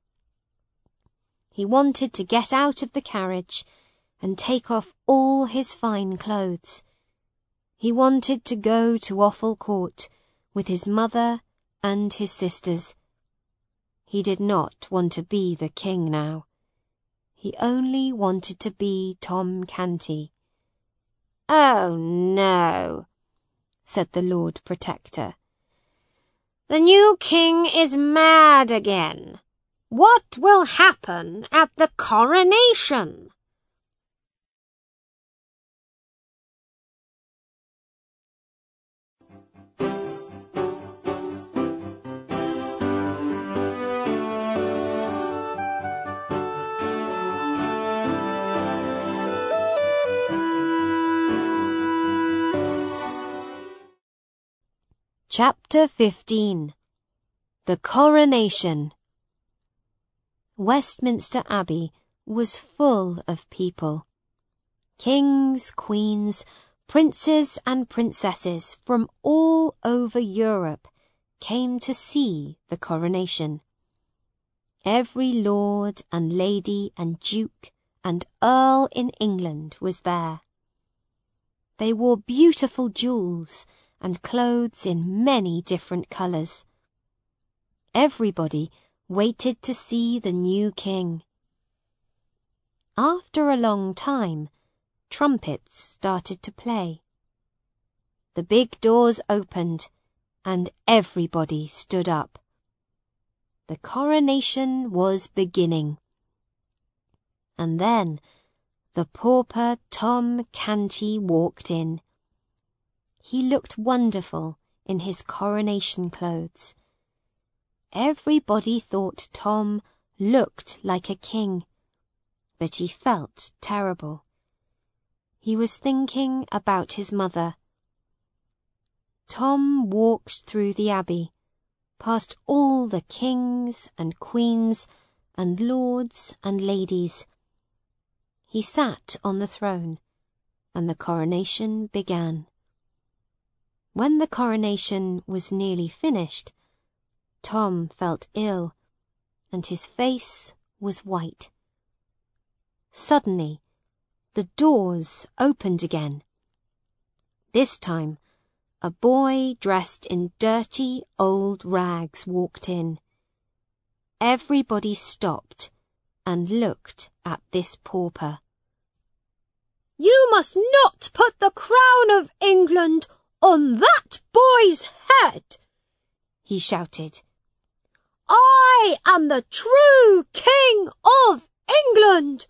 He wanted to get out of the carriage and take off all his fine clothes. He wanted to go to Offal Court with his mother and his sisters. He did not want to be the king now. He only wanted to be Tom Canty. "Oh, no," said the Lord Protector. "The new king is mad again. What will happen at the coronation?" Chapter fifteen. The Coronation. Westminster Abbey was full of people. Kings, queens, princes and princesses from all over Europe came to see the coronation. Every lord and lady and duke and earl in England was there. They wore beautiful jewels and clothes in many different colours. Everybody waited to see the new king. After a long time, trumpets started to play. The big doors opened, and everybody stood up. The coronation was beginning. And then the pauper Tom Canty walked in. He looked wonderful in his coronation clothes. Everybody thought Tom looked like a king, but he felt terrible. He was thinking about his mother. Tom walked through the abbey, past all the kings and queens and lords and ladies. He sat on the throne, and the coronation began. When the coronation was nearly finished, Tom felt ill, and his face was white. Suddenly, the doors opened again. This time, a boy dressed in dirty old rags walked in. Everybody stopped and looked at this pauper. "You must not put the crown of England on that boy's head," he shouted. "I am the true King of England."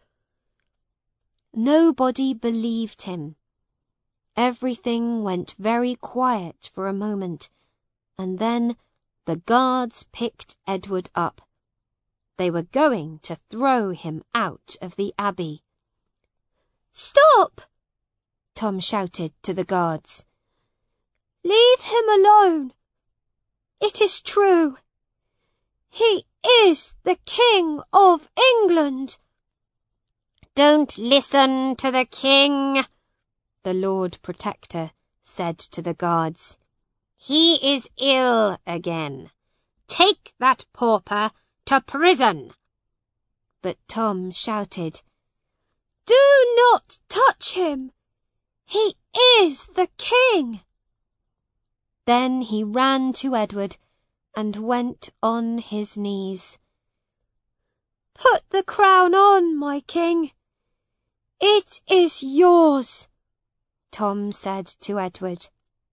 Nobody believed him. Everything went very quiet for a moment, and then the guards picked Edward up. They were going to throw him out of the abbey. "Stop!" Tom shouted to the guards. "Leave him alone. It is true. He is the King of England." "Don't listen to the king," the Lord Protector said to the guards. "He is ill again. Take that pauper to prison." But Tom shouted, "Do not touch him. He is the king." Then he ran to Edward and went on his knees. "Put the crown on, my king. It is yours," Tom said to Edward.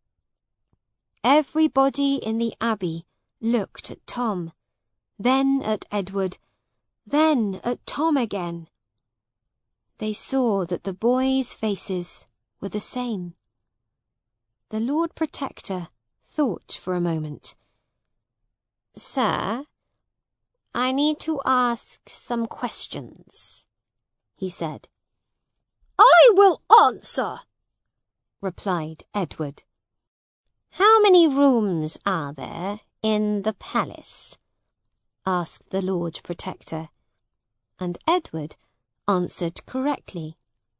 Everybody in the abbey looked at Tom, then at Edward, then at Tom again. They saw that the boys' faces were the same. The Lord Protector thought for a moment. "Sir, I need to ask some questions," he said. "I will answer," replied Edward. "How many rooms are there in the palace?" asked the Lord Protector, and Edward answered correctly.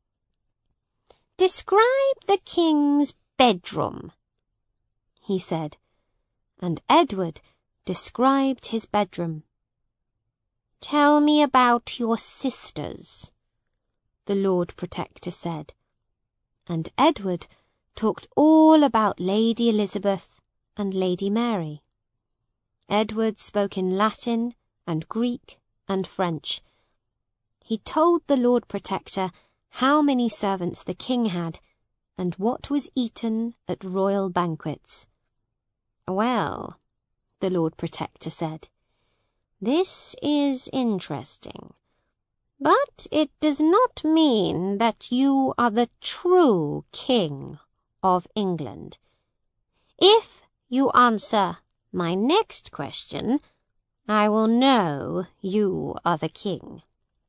"Describe the king's bedroom," he said, and Edward described his bedroom. "Tell me about your sisters," the Lord Protector said, and Edward talked all about Lady Elizabeth and Lady Mary. Edward spoke in Latin and Greek and French. He told the Lord Protector how many servants the king had, and what was eaten at royal banquets. "Well," the Lord Protector said, "this is interesting, but it does not mean that you are the true king of England. If you answer my next question, I will know you are the king."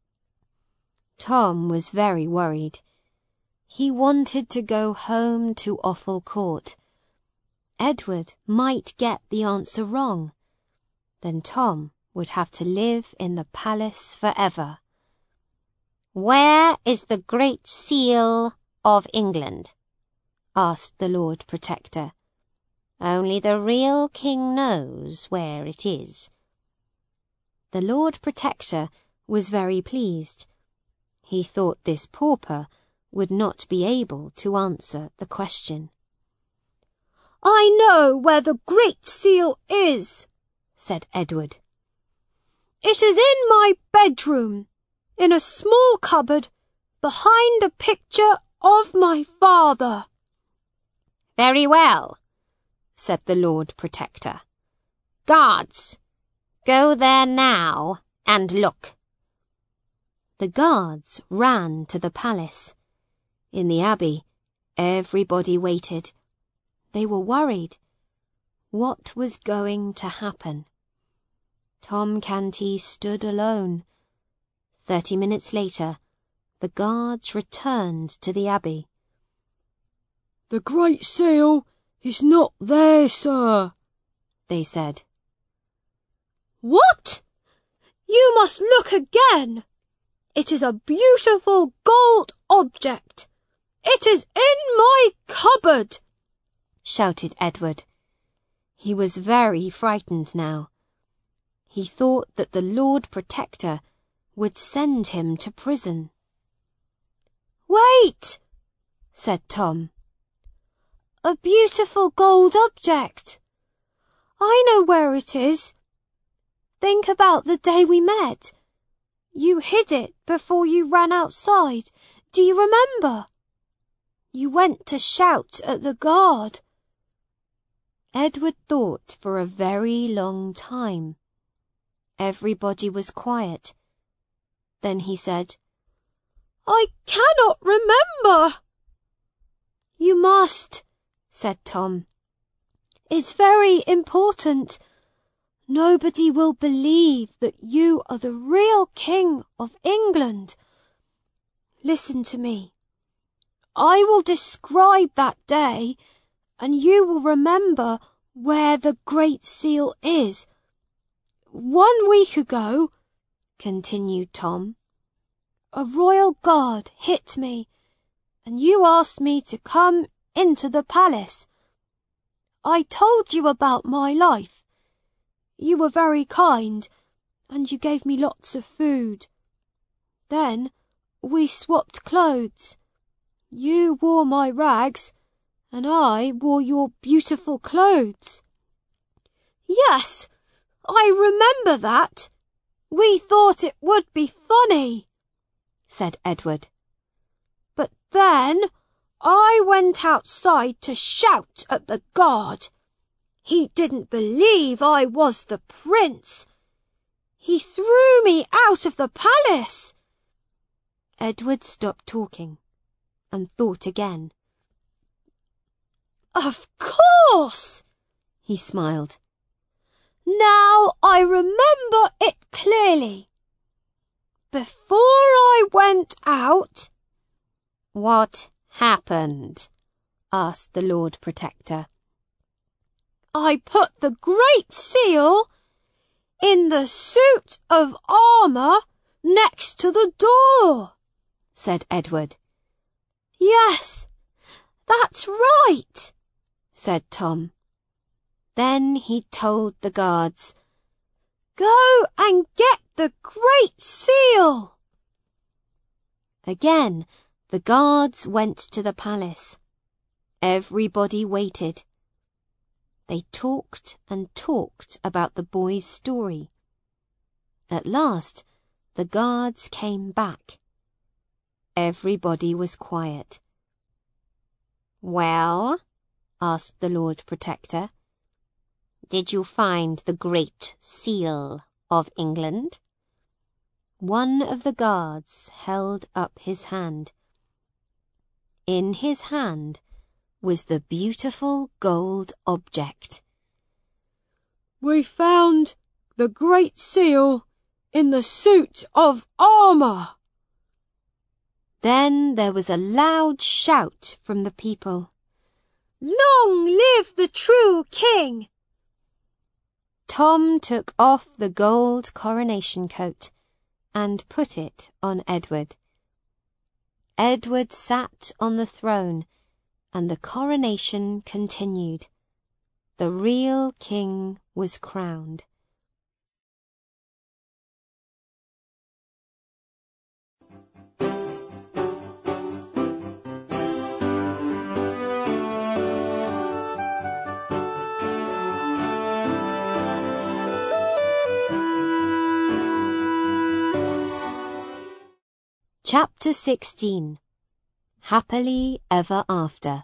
Tom was very worried. He wanted to go home to Offal Court. Edward might get the answer wrong. Then Tom would have to live in the palace forever. "Where is the Great Seal of England?" asked the Lord Protector. "Only the real king knows where it is." The Lord Protector was very pleased. He thought this pauper would not be able to answer the question. "I know where the Great Seal is," said Edward. "It is in my bedroom, in a small cupboard, behind a picture of my father." "Very well," said the Lord Protector. "Guards, go there now and look." The guards ran to the palace. In the abbey, everybody waited. They were worried. What was going to happen? Tom Canty stood alone. Thirty minutes later, the guards returned to the abbey. "The Great Seal is not there, sir," they said. "What? You must look again. It is a beautiful gold object. It is in my cupboard," shouted Edward. He was very frightened now. He thought that the Lord Protector would send him to prison. "Wait," said Tom. "A beautiful gold object. I know where it is. Think about the day we met. You hid it before you ran outside. Do you remember? You went to shout at the guard." Edward thought for a very long time. Everybody was quiet. Then he said, "I cannot remember." "You must," said Tom. "It's very important. Nobody will believe that you are the real King of England. Listen to me. I will describe that day, and you will remember where the Great Seal is. One week ago," continued Tom, "a royal guard hit me, and you asked me to come into the palace. I told you about my life. You were very kind, and you gave me lots of food. Then we swapped clothes. You wore my rags, and I wore your beautiful clothes." "Yes, I remember that. We thought it would be funny," said Edward. "But then I went outside to shout at the guard. He didn't believe I was the prince. He threw me out of the palace." Edward stopped talking and thought again. "Of course," he smiled. "Now I remember it clearly. Before I went out—" "What happened?" asked the Lord Protector. "I put the Great Seal in the suit of armour next to the door," said Edward. "Yes, that's right," said Tom. Then he told the guards, "Go and get the Great Seal." Again, the guards went to the palace. Everybody waited. They talked and talked about the boy's story. At last, the guards came back. Everybody was quiet. "Well," asked the Lord Protector, "did you find the Great Seal of England?" One of the guards held up his hand. In his hand was the beautiful gold object. "We found the Great Seal in the suit of armour." Then there was a loud shout from the people. "Long live the true king!" Tom took off the gold coronation coat and put it on Edward. Edward sat on the throne, and the coronation continued. The real king was crowned. Chapter sixteen. Happily Ever After.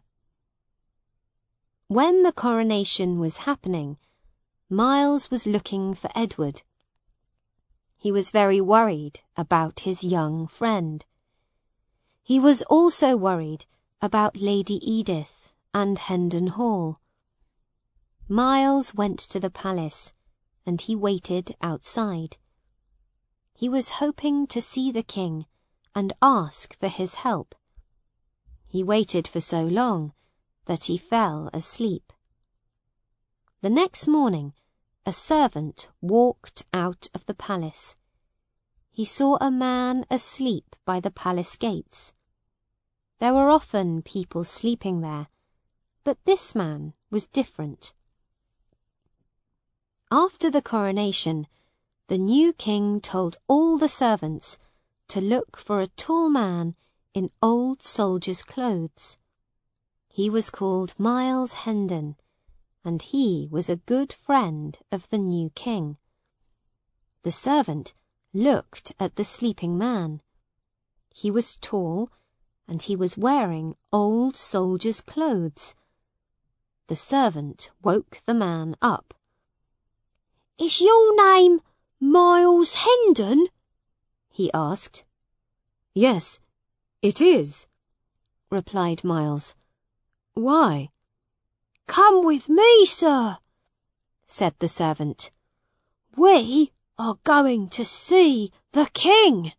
When the coronation was happening, Miles was looking for Edward. He was very worried about his young friend. He was also worried about Lady Edith and Hendon Hall. Miles went to the palace, and he waited outside. He was hoping to see the king and ask for his help. He waited for so long that he fell asleep. The next morning, a servant walked out of the palace. He saw a man asleep by the palace gates. There were often people sleeping there, but this man was different. After the coronation, the new king told all the servants to look for a tall man in old soldier's clothes. He was called Miles Hendon, and he was a good friend of the new king. The servant looked at the sleeping man. He was tall, and he was wearing old soldier's clothes. The servant woke the man up. "Is your name Miles Hendon?" he asked. "Yes, it is," replied Miles. "Why?" "Come with me, sir," said the servant. "We are going to see the king."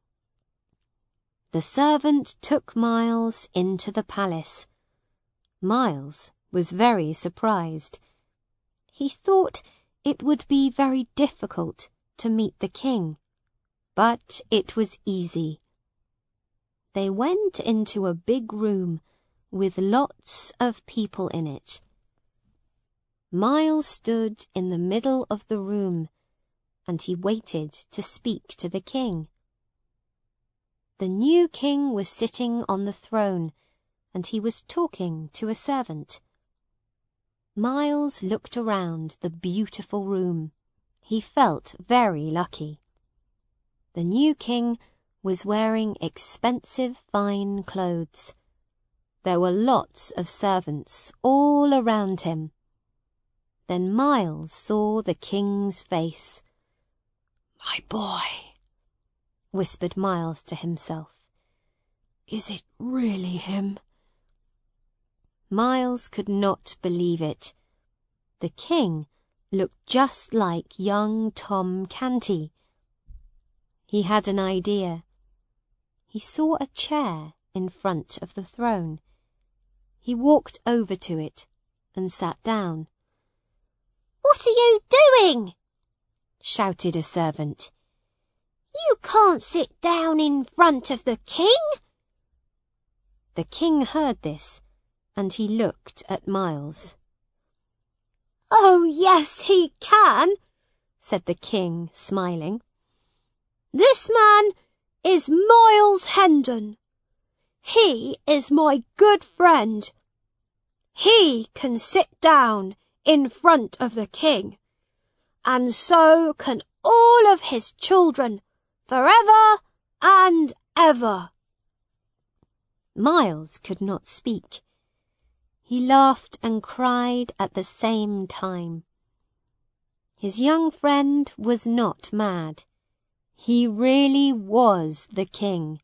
The servant took Miles into the palace. Miles was very surprised. He thought it would be very difficult to meet the king, but it was easy. They went into a big room with lots of people in it. Miles stood in the middle of the room, and he waited to speak to the king. The new king was sitting on the throne, and he was talking to a servant. Miles looked around the beautiful room. He felt very lucky. The new king was wearing expensive fine clothes. There were lots of servants all around him. Then Miles saw the king's face. "My boy," whispered Miles to himself. "Is it really him?" Miles could not believe it. The king looked just like young Tom Canty. He had an idea. He saw a chair in front of the throne. He walked over to it and sat down. "What are you doing?" shouted a servant. "You can't sit down in front of the king." The king heard this, and he looked at Miles. "Oh, yes, he can," said the king, smiling. "This man is Miles Hendon. He is my good friend. He can sit down in front of the king, and so can all of his children forever and ever." Miles could not speak. He laughed and cried at the same time. His young friend was not mad. He really was the king.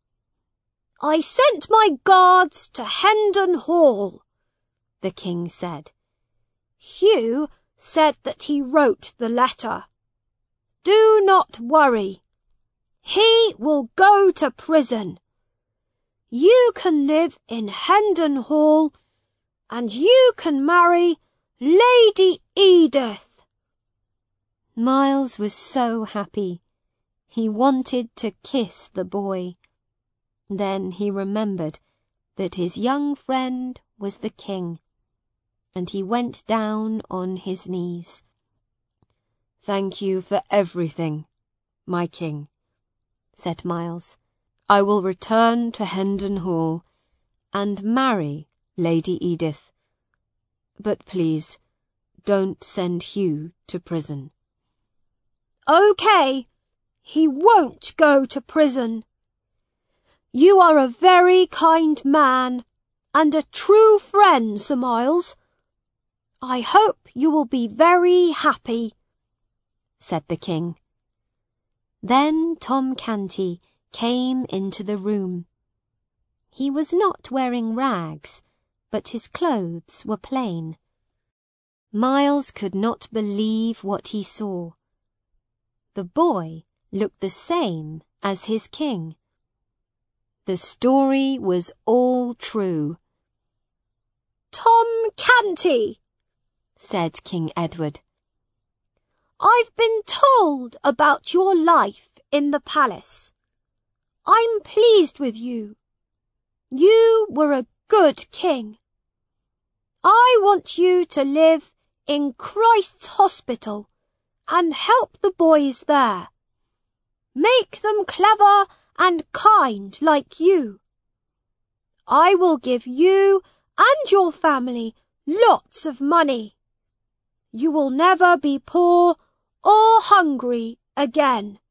"I sent my guards to Hendon Hall," the king said. "Hugh said that he wrote the letter. Do not worry. He will go to prison. You can live in Hendon Hall, and you can marry Lady Edith." Miles was so happy. He wanted to kiss the boy. Then he remembered that his young friend was the king, and he went down on his knees. "Thank you for everything, my king," said Miles. "I will return to Hendon Hall and marry Lady Edith. But please, don't send Hugh to prison." "Okay, he won't go to prison. You are a very kind man and a true friend, Sir Miles. I hope you will be very happy," said the king. Then Tom Canty came into the room. He was not wearing rags, but his clothes were plain. Miles could not believe what he saw. The boy looked the same as his king. The story was all true. "Tom Canty," said King Edward, "I've been told about your life in the palace. I'm pleased with you. You were a good king. I want you to live in Christ's Hospital and help the boys there. Make them clever and kind like you. I will give you and your family lots of money. You will never be poor or hungry again."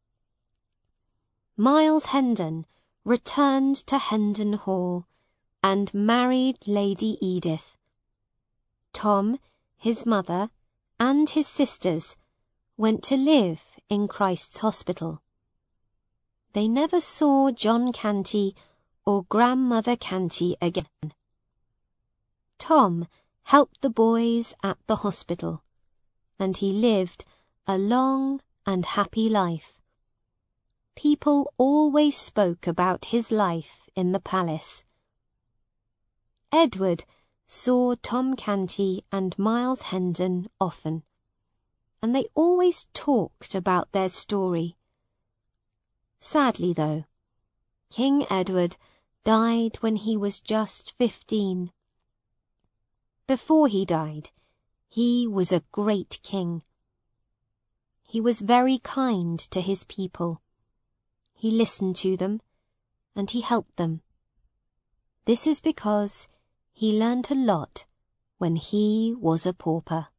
Miles Hendon returned to Hendon Hall and married Lady Edith. Tom, his mother, and his sisters went to live in Christ's Hospital. They never saw John Canty or Grandmother Canty again. Tom helped the boys at the hospital, and he lived a long and happy life. People always spoke about his life in the palace. Edward saw Tom Canty and Miles Hendon often, and they always talked about their story. Sadly, though, King Edward died when he was just fifteen. Before he died, he was a great king. He was very kind to his people. He listened to them, and he helped them. This is because he learned a lot when he was a pauper.